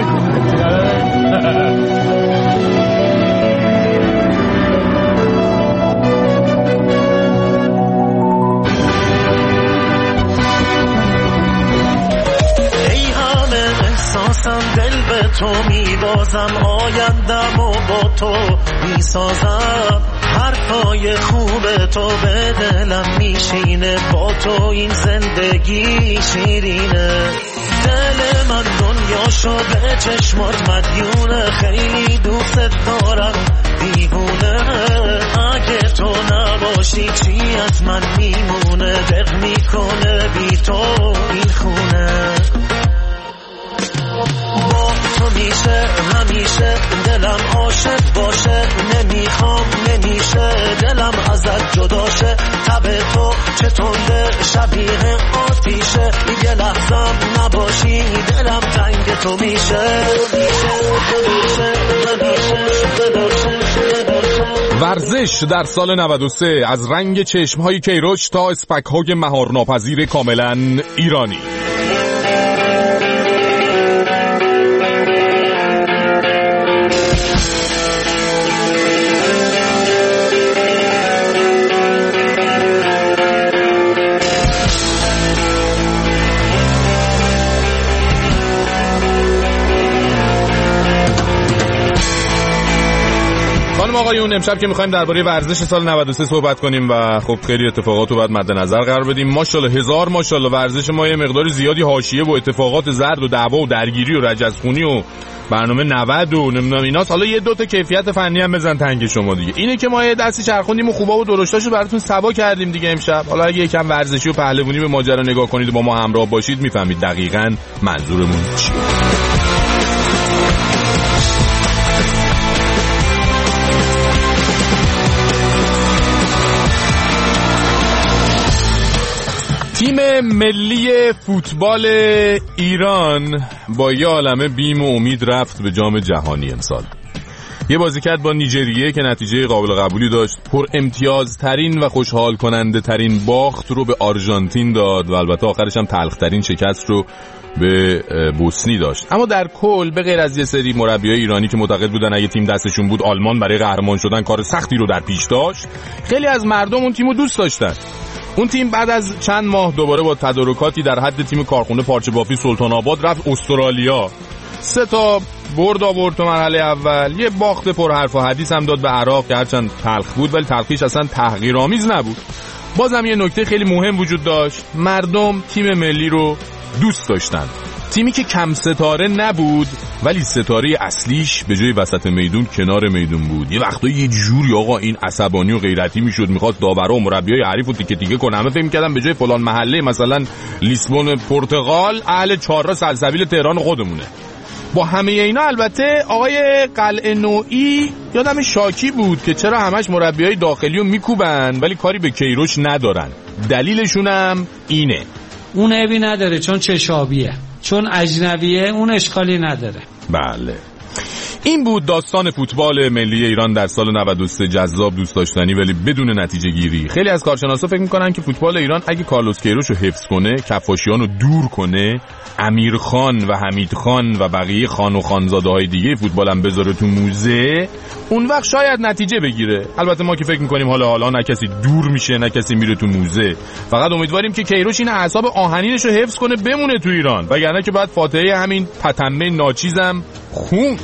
دل به تو میبازم، آیندم و با تو میسازم، حرفای خوب تو به دلم میشینه، با تو این زندگی شیرینه. دل من دنیا شده چشمات مدیونه، خیلی دوست دارم دیوونه. اگه تو نباشی چی از من میمونه، دق میکنه بی تو این خونه. با تو میشه همیشه دلم عاشق باشه، نمیخوام نمیشه دلم ازت جداشه. تب تو چه تنده شبیه آتیشه، یه لحظم نباشی دلم تنگ تو میشه. ورزش در سال نود و سه از رنگ چشمهای کیروش تا اسپک‌های مهارناپذیر کاملا ایرانی. آقایون امشب که می‌خوایم درباره ورزش سال نود و سه صحبت کنیم و خب خیلی اتفاقات رو باید مد نظر قرار بدیم. ماشاءالله هزار ماشاءالله ورزش ما یه مقدار زیادی حاشیه و اتفاقات زرد و دعوا و درگیری و رجزخونی و برنامه نود و نمیدونم ایناست. حالا یه دو تا کیفیت فنی هم بزن تنگ شما دیگه. اینه که ما یه دستی چرخوندیم و خوبا و درشتاشو براتون سوا کردیم دیگه امشب. حالا اگه یکم ورزشی و پهلوانی به ماجرا نگاه کنید و با ما همراه باشید میفهمید دقیقاً منظورمون چیه. تیم ملی فوتبال ایران با یه عالمه بیم و امید رفت به جام جهانی امسال. یه بازی کرد با نیجریه که نتیجه قابل قبولی داشت، پر امتیازترین و خوشحال کننده ترین باخت رو به آرژانتین داد و البته آخرش هم تلخ ترین شکست رو به بوسنی داشت. اما در کل به غیر از یه سری مربیای ایرانی که معتقد بودن اگه تیم دستشون بود آلمان برای قهرمان شدن کار سختی رو در پیش داشت، خیلی از مردم اون تیمو دوست داشتن. اون تیم بعد از چند ماه دوباره با تدارکاتی در حد تیم کارخونه پارچه بافی سلطان آباد رفت استرالیا. سه تا برد آورد تو مرحله اول، یه باخت پر حرف و حدیث هم داد به عراق که هرچند تلخ بود ولی تلخیش اصلا تحقیرآمیز نبود. بازم یه نکته خیلی مهم وجود داشت، مردم تیم ملی رو دوست داشتن. تیمی که کم ستاره نبود ولی ستاره اصلیش به جای وسط میدون کنار میدون بود. یه وقتا یه جوری آقا این عصبانی و غیرتی میشد، میخواست داورا و مربیای حریف رو تیکه تیکه کنه. همه فکر می‌کردن به جای فلان محله مثلا لیسبون پرتغال اهل چهارراه سلسبیل تهران خودمونه. با همه اینا البته آقای قلعه نوعی یادم شاکی بود که چرا همش مربیای داخلی رو میکوبن ولی کاری به کیروش ندارن. دلیلشونم اینه. اون عیبی نداره چون چشابیه، چون اجنبیه اون اشکالی نداره. بله. این بود داستان فوتبال ملی ایران در سال نود و سه. جذاب، دوست داشتنی، ولی بدون نتیجه گیری. خیلی از کارشناسا فکر میکنن که فوتبال ایران اگه کارلوس کیروش رو حفظ کنه، کفاشیان رو دور کنه، امیر خان و حمید خان و بقیه خان و خانزاده های دیگه فوتبال هم بذاره تو موزه، اون وقت شاید نتیجه بگیره. البته ما که فکر میکنیم حالا حالا نه کسی دور میشه نه کسی میره تو موزه. فقط امیدواریم که کیروش این اعصاب آهنینش رو حفظ کنه بمونه تو ایران، وگرنه که بعد فاتحه همین تتمه ناچیزم خوند.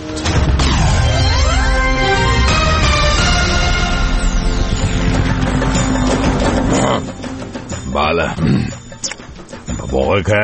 بله، واقعا که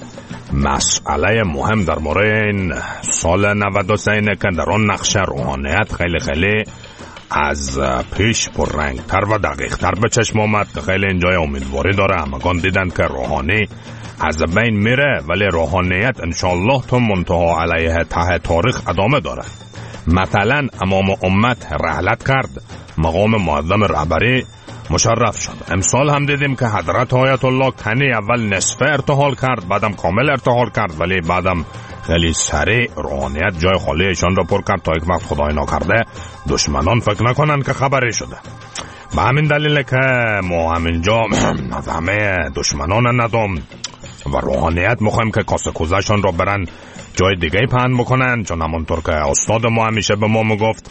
مسئله مهم در مورد این سال نود و سه اینه که در آن نقشه روحانیت خیلی خیلی از پیش پررنگتر و دقیقتر به چشم آمد که خیلی اینجای امیدواری داره. همگان دیدن که روحانی از بین میره، ولی روحانیت انشالله تا منتها علیه ته تاریخ ادامه داره. مثلا امام امت رحلت کرد، مقام معظم رهبری مشرف شد. امسال هم دیدیم که حضرت آیت الله کنی اول نصف ارتحال کرد، بعدم کامل ارتحال کرد، ولی بعدم خیلی سریع روحانیت جای خالی ایشان را پر کرد تا یک وقت خدای ناکرده دشمنان فکر نکنن که خبری شده. به همین دلیل که ما همینجا از همه دشمنان ندام و روحانیت میخوایم که کاسه کوزشان را برن جای دیگه پهن بکنن، چون همونطور که استاد ما همیشه به ما میگفت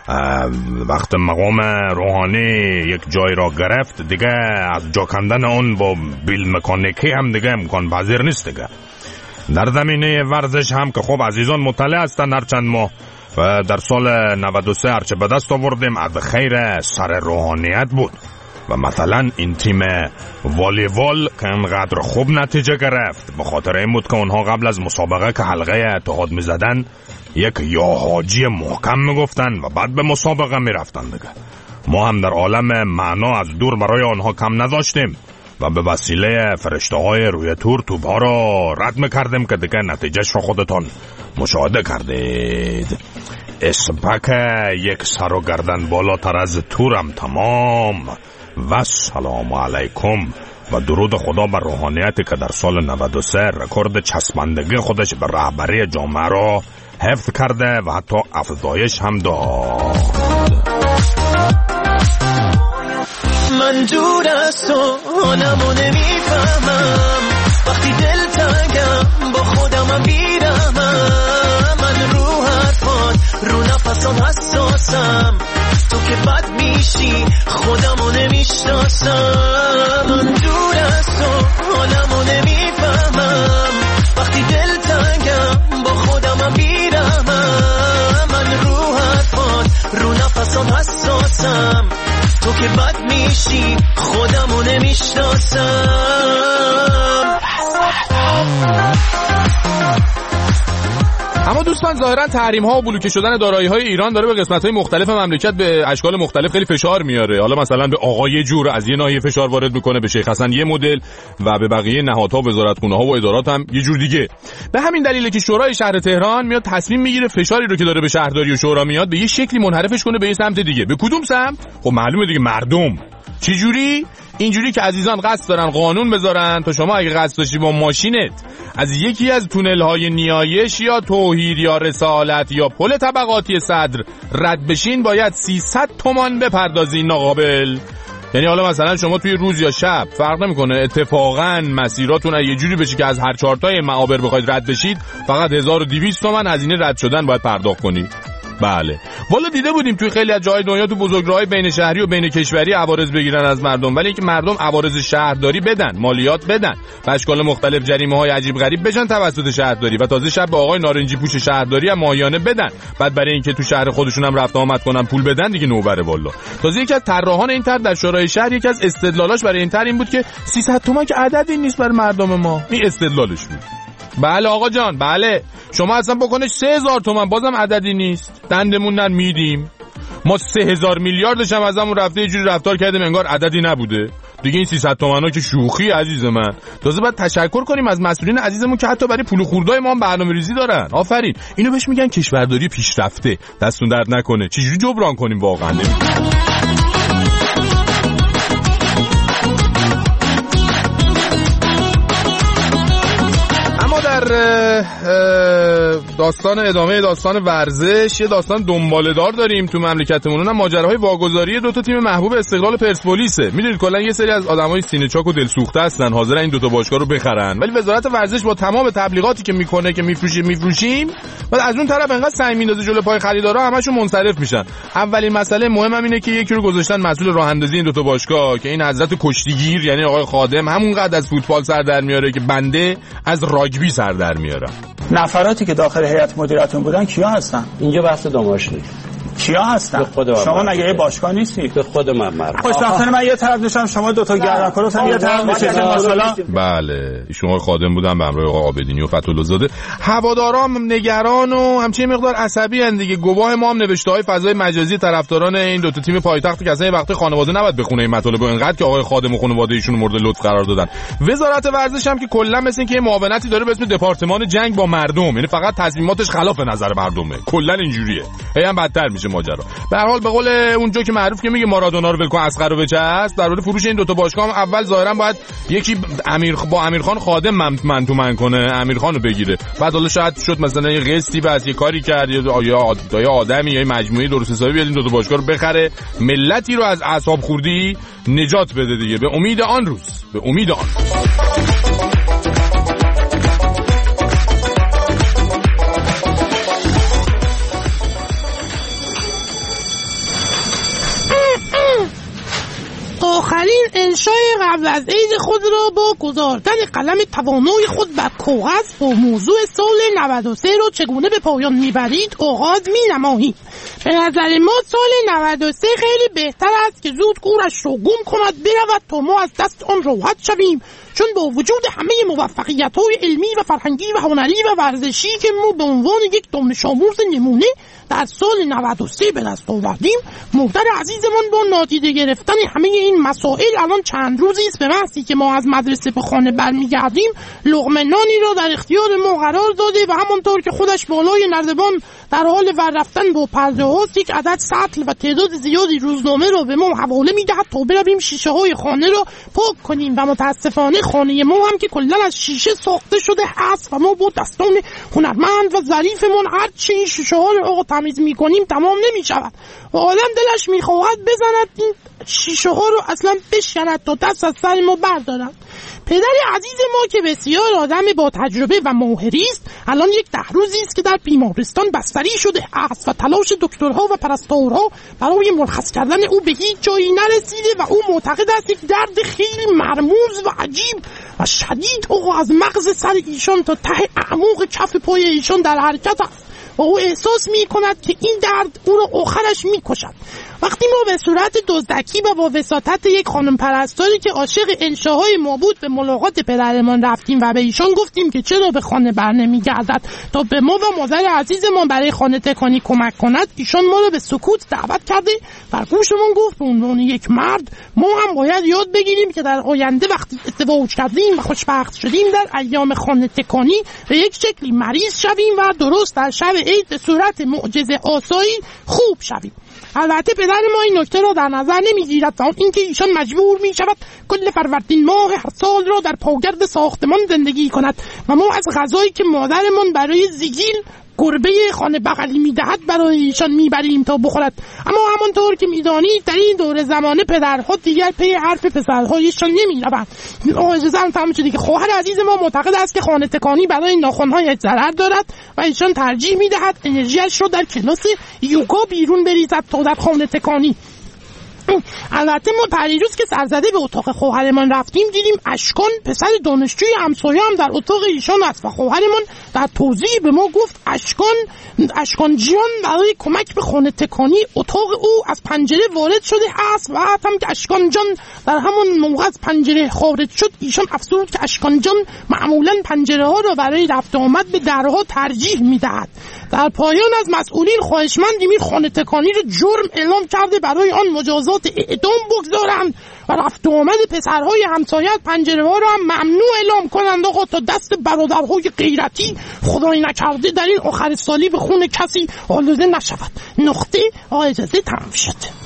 وقت مقام روحانی یک جای را گرفت دیگه از جا کندن اون با بیل مکانیکی هم دیگه امکان پذیر نیست دیگه. در زمینه ورزش هم که خب عزیزان مطلع هستن، هرچند ما در سال نود و سه هرچه به دست آوردیم از خیر سر روحانیت بود و مثلا این تیم والیبال که انقدر خوب نتیجه گرفت به خاطر این بود که اونها قبل از مسابقه که حلقه اتحاد می زدن یک یا حاجی محکم می گفتن و بعد به مسابقه می رفتن دیگه. ما هم در عالم معنا از دور برای آنها کم نذاشتیم و به وسیله فرشته های روی تور توپ ها را رد می کردیم که دیگه نتیجهش رو خودتان مشاهده کردید. اسپک یک سر و گردن بالاتر از تورم تمام و سلام علیکم و درود خدا بر روحانیتی که در سال نود و سه رکورد چسبندگی خودش به رهبری جامعه را حفظ کرده و حتی افزایش هم داد. من دور از تو حالمو نمیفهمم، وقتی دل تنگم با خودم بیرمم، من رو حرفات رو نفسم حساسم، تو که بد میشی خودمو نمیشناسم. من دور از تو حالمو نمیفهمم، وقتی دل تنگم با خودم بیرمم، من رو حرفات رو نفسم حساسم، تو که بد میشی خودمو نمیشناسم. اما دوستان ظاهرا تحریم ها و بلوکه شدن دارایی های ایران داره به قسمت های مختلف مملکت به اشکال مختلف خیلی فشار میاره. حالا مثلا به آقای جور از یه ناحیه فشار وارد میکنه، به شیخ حسن یه مدل و به بقیه نهادها و وزارتخونه ها و ادارات هم یه جور دیگه. به همین دلیله که شورای شهر تهران میاد تصمیم میگیره فشاری رو که داره به شهرداری و شورا میاد به یه شکلی منحرفش کنه به یه سمت دیگه. به کدوم سمت؟ خب معلومه دیگه، مردم. چه جوری؟ اینجوری که عزیزان قصد دارن قانون بذارن تا شما اگه قصد داشتی با ماشینت از یکی از تونل‌های نیایش یا توحید یا رسالت یا پل طبقاتی صدر رد بشین باید سیصد تومان بپردازی ناقابل. یعنی حالا مثلا شما توی روز یا شب فرق نمیکنه، اتفاقا مسیراتون یه جوری بشه که از هر چهار تای معابر بخواید رد بشید فقط هزار و دویست تومان هزینه رد شدن باید پرداخت کنید. بله والا دیده بودیم توی خیلی از جای دنیا تو بزرگراهای بین شهری و بین کشوری عوارض بگیرن از مردم، ولی اینکه مردم عوارض شهرداری بدن، مالیات بدن، به اشکال مختلف جریمه های عجیب غریب بشن توسط شهرداری و تازه شب به آقای نارنجی پوش شهرداری هم ماهیانه بدن، بعد برای اینکه تو شهر خودشون هم رفت آمد کنن پول بدن دیگه نوبره. والا تازه یکی از طراحان این طرح در شورای شهر یکی از استدلالاش برای این طرح این بود که سیصد تومان که عددی نیست برای مردم ما. این استدلالش بود. بله آقا جان، بله شما اصلا بکنش سه هزار تومان بازم عددی نیست، دندمون نن میدیم. ما سه هزار میلیاردش هم از همون رفته یه جوری رفتار کردیم انگار عددی نبوده دیگه. این سیصد تومن ها که شوخی عزیز من. تازه باید تشکر کنیم از مسئولین عزیزمون که حتی برای پول خوردای ما هم برنامه‌ریزی دارن. آفرین. اینو بهش میگن کشورداری پیشرفته. دستون درد نکنه. چجوری جبران کنیم واقعا؟ داستان ادامه داستان ورزش یه داستان دنباله‌دار داریم تو مملکتمون، اونم ماجراهای واگذاری دو تا تیم محبوب استقلال پرسپولیسه. میدونید کلا یه سری از آدمای سینه چاک و دلسوخته هستن حاضرن این دو تا باشگاه رو بخرن، ولی وزارت ورزش با تمام تبلیغاتی که میکنه که میفروشیم میفروشیم بعد از اون طرف انقدر سعی میندازه جلوی پای خریدارا همشون منصرف میشن. اولین مسئله مهمم اینه که یکی رو گذاشتن مسئول راه اندازی این دو تا باشگاه که این حضرت کشتیگیر یعنی آقای خادم همونقدر از فوتبال سر در میاره که بنده از راگبی سر در میارم. نفراتی که داخل هیئت مدیرتون بودن کیا هستن؟ اینجا بحث داماش نیست. کیا هستن؟ شما مگه باشگاه نیستی؟ به خود من مرد. خوشبختانه من یه طرف نشم، شما دو تا گردنکلوتون یه طرف نشید مثلا. بله ایشون آقای خادم بودن به همراه آقای عابدینی و فتح‌الله زاده. هوادارام نگران و همچنین مقدار عصبی ان دیگه. گواه ما هم نوشته‌های فضای مجازی طرفداران این دو تا تیم پایتخت که اصلا یه وقتی خانواده نباید بخونه این مطالب اینقدر که آقای خادم و خانواده ایشون مورد لطف قرار دادن. وزارت ورزش هم که کلا مثل اینکه معاونتی داره به اسم دپارتمان جنگ با مردم، یعنی فقط تصمیماتش خلاف نظر مردمه. کلا اینجوریه. هی هم بدتر میشه ماجرا. به هر حال به قول اونجا که معروف که میگه مارادونا رو ول کن اصغر رو بچست، در مورد فروش این دو تا باشگاه هم اول ظاهرا باید یکی امیر با امیرخان خادم من تو من کنه، امیرخان رو بگیره. بعد حالا شاید شد مثلا یه قسطی بس یه کاری کرد یا یا آدمی یا مجموعه درست حسابی بیاد این دو تا باشگاه رو بخره، ملتی رو از اعصاب خوردی نجات بده دیگه. به امید آن روز، به امید آن آخرین انشای قبل از عید خود را با گذاردن قلم توانای خود بر کاغذ با موضوع سال نود و سه را چگونه به پایان میبرید آغاز مینمایید. به نظر ما سال نود و سه خیلی بهتر است که زود گورش را گم کند برود تا ما از دست آن راحت شویم، چون با وجود همه موفقیت‌های علمی و فرهنگی و هنری و ورزشی که ما به عنوان یک دانش آموز نمونه در سال نود و سه به دست آوردیم، مادر عزیزمان با نادیده گرفتن همه این مسائل الان چند روزی است به محضی که ما از مدرسه به خانه برمیگردیم لقمه نانی را در اختیار ما قرار داده و همانطور که خودش بالای نردبان در حال ور رفتن با پرده هاست یک عدد سطل و تعداد زیادی روزنامه را به ما حواله میدهد تا برویم شیشه های خانه را پاک کنیم و متاسفانه خانه ما هم که کلا از شیشه ساخته شده هست و ما با دستان هنرمند و ظریفمون هر چی این شیشه ها را تمیز میکنیم تمام نمیشود و آدم دلش میخواهد بزند این شیشه ها رو اصلا بشکند تا دست از سر ما بردارد. پدر عزیز ما که بسیار آدم با تجربه و ماهری است الان یک ده روزی است که در بیمارستان بستری شده است و تلاش دکترها و پرستارها برای مرخص کردن او به هیچ جایی نرسیده و او معتقد است یک درد خیلی مرموز و عجیب و شدید او از مغز سر ایشان تا ته اعماق کف پای ایشان در حرکت است و او احساس می کند که این درد او را آخرش می کشد. وقتی ما به صورت دزدکی و با وساطت یک خانم پرستاری که عاشق انشاهای ما بود به ملاقات پدرمان رفتیم و به ایشان گفتیم که چرا به خانه بر نمی گردد تا به ما و مادر عزیزمان برای خانه تکانی کمک کند، ایشان ما را به سکوت دعوت کرده در گوشمان گفت به عنوان یک مرد ما هم باید یاد بگیریم که در آینده وقتی ازدواج کردیم و خوشبخت شدیم در ایام خانه تکانی به یک شکلی مریض شویم و درست در شب عید به صورت معجزه آسایی خوب شویم. البته پدر ما این نکته را در نظر نمیگیرد و اینکه ایشان مجبور می شود کل فروردین ماه هر سال را در پاگرد ساختمان زندگی کند و ما از غذایی که مادرمان برای زیگیل گربه خانه بغلی میدهد برای ایشان میبریم تا بخورد. اما همانطور که میدانید در این دور زمانه پدرها دیگر پی حرف پسرهایشان نمیروند. اجازه تمام شده که خواهر عزیز ما معتقد است که خانه تکانی برای ناخن‌هایش ضرر دارد و ایشان ترجیح میدهد انرژیش را در کلاس یوگا بیرون بریزد تا در خانه تکانی. البته ما پریروز که سرزده به اتاق خواهرمان رفتیم دیدیم اشکان پسر دانشجوی همسایه هم در اتاق ایشان است و خواهرمان در توضیح به ما گفت اشکان اشکان جیان برای کمک به خانه تکانی اتاق او از پنجره وارد شده است و هم که اشکان جان در همون موقع از پنجره خارج شد ایشان افسود که اشکان جان معمولا پنجره ها را برای رفت آمد به درها ترجیح میدهد. در پایان از مسئولین خواهشمندیم این خانه تکانی را جرم اعلام کرده برای آن مجازات اعدام بگذارند و رفت و آمد پسرهای همسایت پنجره ها را هم ممنوع اعلام کنند آقا تا دست برادرهای غیرتی خدای نکرده در این آخر سالی به خون کسی آلوده نشود. نقطه اجازه تمام شد.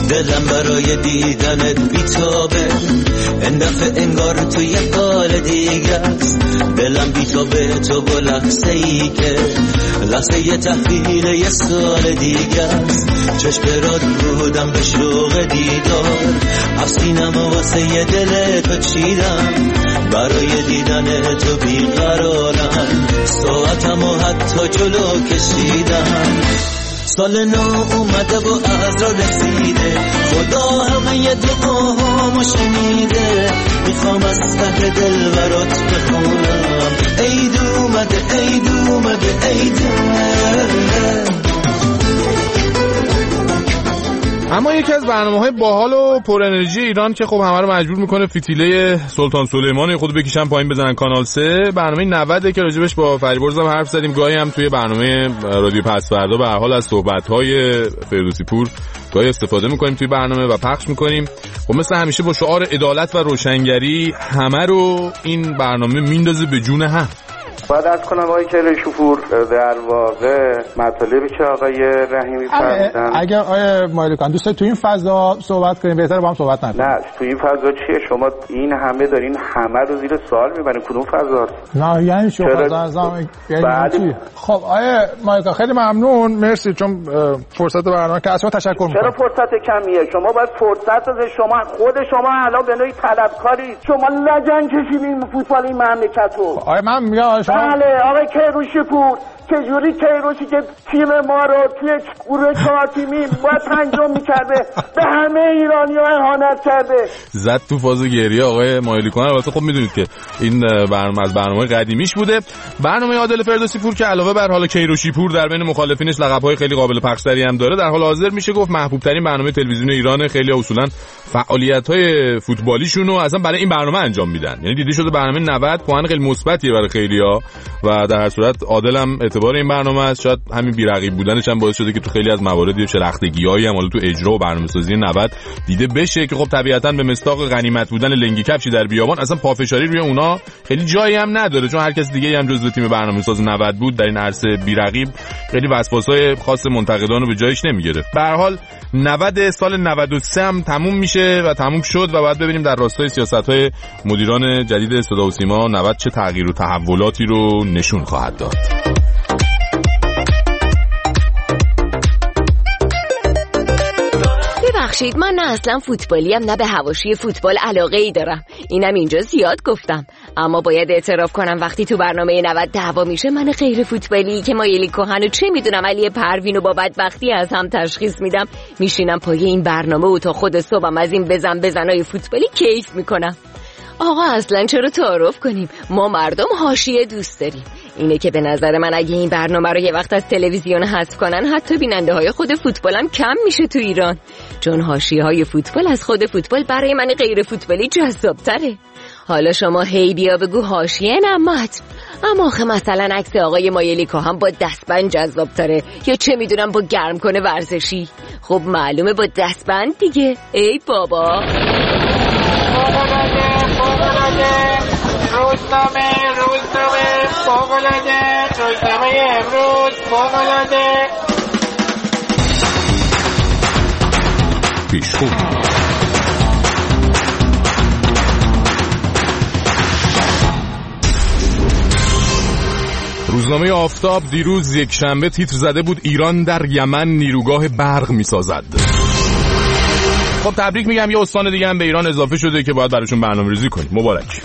دلم برای دیدنت بیتابه، این دفعه انگار تو یه قال دیگه است. دلم بیتابه تو با لحظه ای که لحظه یه تحویل یه سال دیگه است. چشم برات بودم به شوق دیدار، افسینم واسه یه دل تو چیدم. برای دیدن تو بیقرارم، ساعتم و حتی جلو کشیدم. سال نو اومده و از را رسیده، خدا همه دعاهامو شنیده. میخوام از ته دل برات بخونم، عید اومده عید اومده عید اومده. اما یکی از برنامه‌های باحال و پر انرژی ایران که خب همه رو مجبور میکنه فتیله سلطان سلیمان خود بکشن پایین بزنن کانال سه، برنامه نود که راجبش با فریبرز هم حرف زدیم. گاهی هم توی برنامه رادیو پس‌فردا به هر حال از صحبت‌های فردوسی پور گاهی استفاده میکنیم توی برنامه و پخش میکنیم. خب مثل همیشه با شعار عدالت و روشنگری همه رو این برنامه میندازه به جون هم. باید از کنم آقای کیروشی‌پور در واقع مطالبی که آقای رحیمی فرمودن، اگر آقای مایلکان دوست دارید تو این فضا صحبت کنیم بهتره با هم صحبت نکنیم. نه تو این فضا چیه؟ شما این همه دارین همه رو زیر سوال میبرین، کدوم فضاست؟ نه یعنی شو فضا نظام یعنی خب آقای مایلکان خیلی ممنون، مرسی چون فرصت برنامه که اصلا تشکر میکنم. چرا فرصت کمیه؟ شما باید فرصت از شما خود شما الان به نوعی طلبکاری، شما لجن کشیدین فوتبال این مملکتو. آقا من میگم بله آقای کیروشی‌پور، چجوری کیروشی که تیم ما رو توی گروه چهار تیمی باید پنجم میکرده به همه ایرانی ها اهانت کرده. زد تو فاز گریه آقای مایلیکان. البته خب میدونید که این برنامه از برنامه قدیمیش بوده. برنامه عادل فردوسی پور که علاوه بر حال کیروشی‌پور در بین مخالفینش لقب‌های خیلی قابل پخش‌تری هم داره، در حال حاضر میشه گفت محبوب ترین برنامه تلویزیونی ایران. خیلی اصولا فعالیت‌های فوتبالیشون رو اصلا برای این برنامه انجام میدن. یعنی دیده شده برنامه نود پوان خیلی مثبتیه برای خیلی‌ها و در هر صورت عادل هم اعتبار این برنامه است. شاید همین بی‌رقیب بودنش هم باعث شده که تو خیلی از موارد شلختگی‌هایی هم حالا تو اجرا و برنامه‌سازی نود دیده بشه که خب طبیعتاً به مصداق غنیمت بودن لنگی کفشی در بیابان اصلا پافشاری روی اونا خیلی جایی هم نداره، چون هر کس دیگه هم جزو تیم برنامه‌ساز نود بود در این عرصه بی‌رقیب خیلی وسواسای خاص منتقدان رو به جایش نمی‌گرفت. به هر حال نود سال نود و سه هم تموم میشه و تموم شد و بعد ببینیم در راستای سیاست‌های مدیران جدید صدا و سیما نود چه تغییر و تحولاتی رو نشون خواهد داد. ببخشید من نه اصلا فوتبالیم نه به حواشی فوتبال علاقه ای دارم، اینم اینجا زیاد گفتم، اما باید اعتراف کنم وقتی تو برنامه نود دعوا میشه من غیر فوتبالی که مایلی کهن و چه میدونم علی پروین و با بدبختی از هم تشخیص میدم میشینم پای این برنامه و تا خود صبحم از این بزن بزنای فوتبالی کیف میکنم. آقا اصلا چرا تعارف کنیم؟ ما مردم حاشیه دوست داریم. اینه که به نظر من اگه این برنامه رو یه وقت از تلویزیون حذف کنن حتی بیننده های خود فوتبال هم کم میشه تو ایران، چون حاشیه های فوتبال از خود فوتبال برای من غیر فوتبالی جذاب تره. حالا شما هی بیا بگو حاشیه نمت، اما آخه مثلا عکس آقای مایلیکا هم با دستبند جذاب تره یا چه میدونم با گرم کنه ورزشی. خب معلومه با دستبند دیگه. ای بابا روزنامه روزنامه فوق‌العاده روزنامه امروز فوق‌العاده پیشخون. روزنامه آفتاب دیروز یک شنبه تیتر زده بود ایران در یمن نیروگاه برق می‌سازد. خب تبریک میگم، یه استان دیگه هم به ایران اضافه شده که باید براشون برنامه‌ریزی کنیم. مبارک.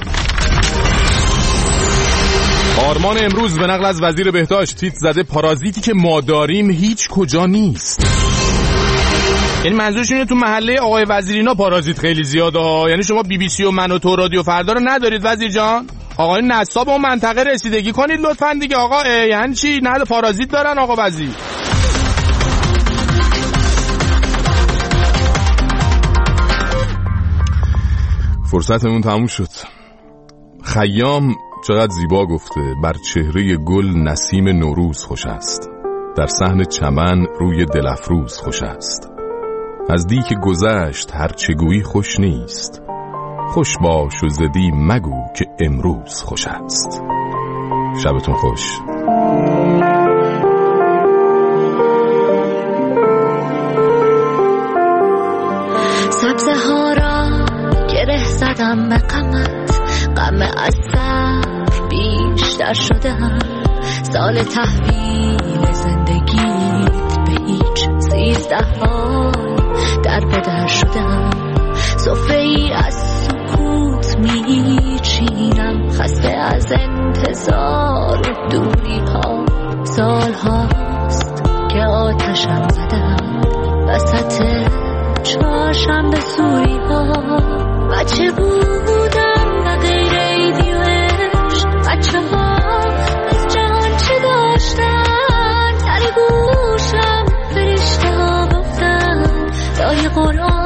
آرمان امروز به نقل از وزیر بهداشت تیتر زده پارازیتی که ما داریم هیچ کجا نیست. یعنی منظورش اینه تو محله آقای وزیرینا پارازیت خیلی زیاده ها. یعنی شما بی بی سی و من و تو رادیو فردا رو ندارید وزیر جان؟ آقای نصاب اون منطقه رسیدگی کنید لطفاً دیگه. آقا یعنی چی؟ نه پارازیت دارن آقا وزیر. فرصتمون تموم شد. خیام چقدر زیبا گفته بر چهره گل نسیم نوروز خوش است، در صحن چمن روی دل افروز خوش است. از دی که گذشت هر چگویی خوش نیست، خوش باش و زدی مگو که امروز خوش است. شبتون خوش. لحظه ها را گره زدم به غمت، غم از صبر بیشتر شده هم، سال تحویل زندگیت به هیچ سیزده حال در بدر شده هم، صفحه ای از سکوت میچینم، خسته از انتظار و دوری ها، سال هاست که آتشم زدم وسط چهارشنبه سوری ها، بچه بودم و غیر ایدی و عشق، بچه ها از جهان چه داشتن، سر گوشم فرشته ها گفتن دای قرآن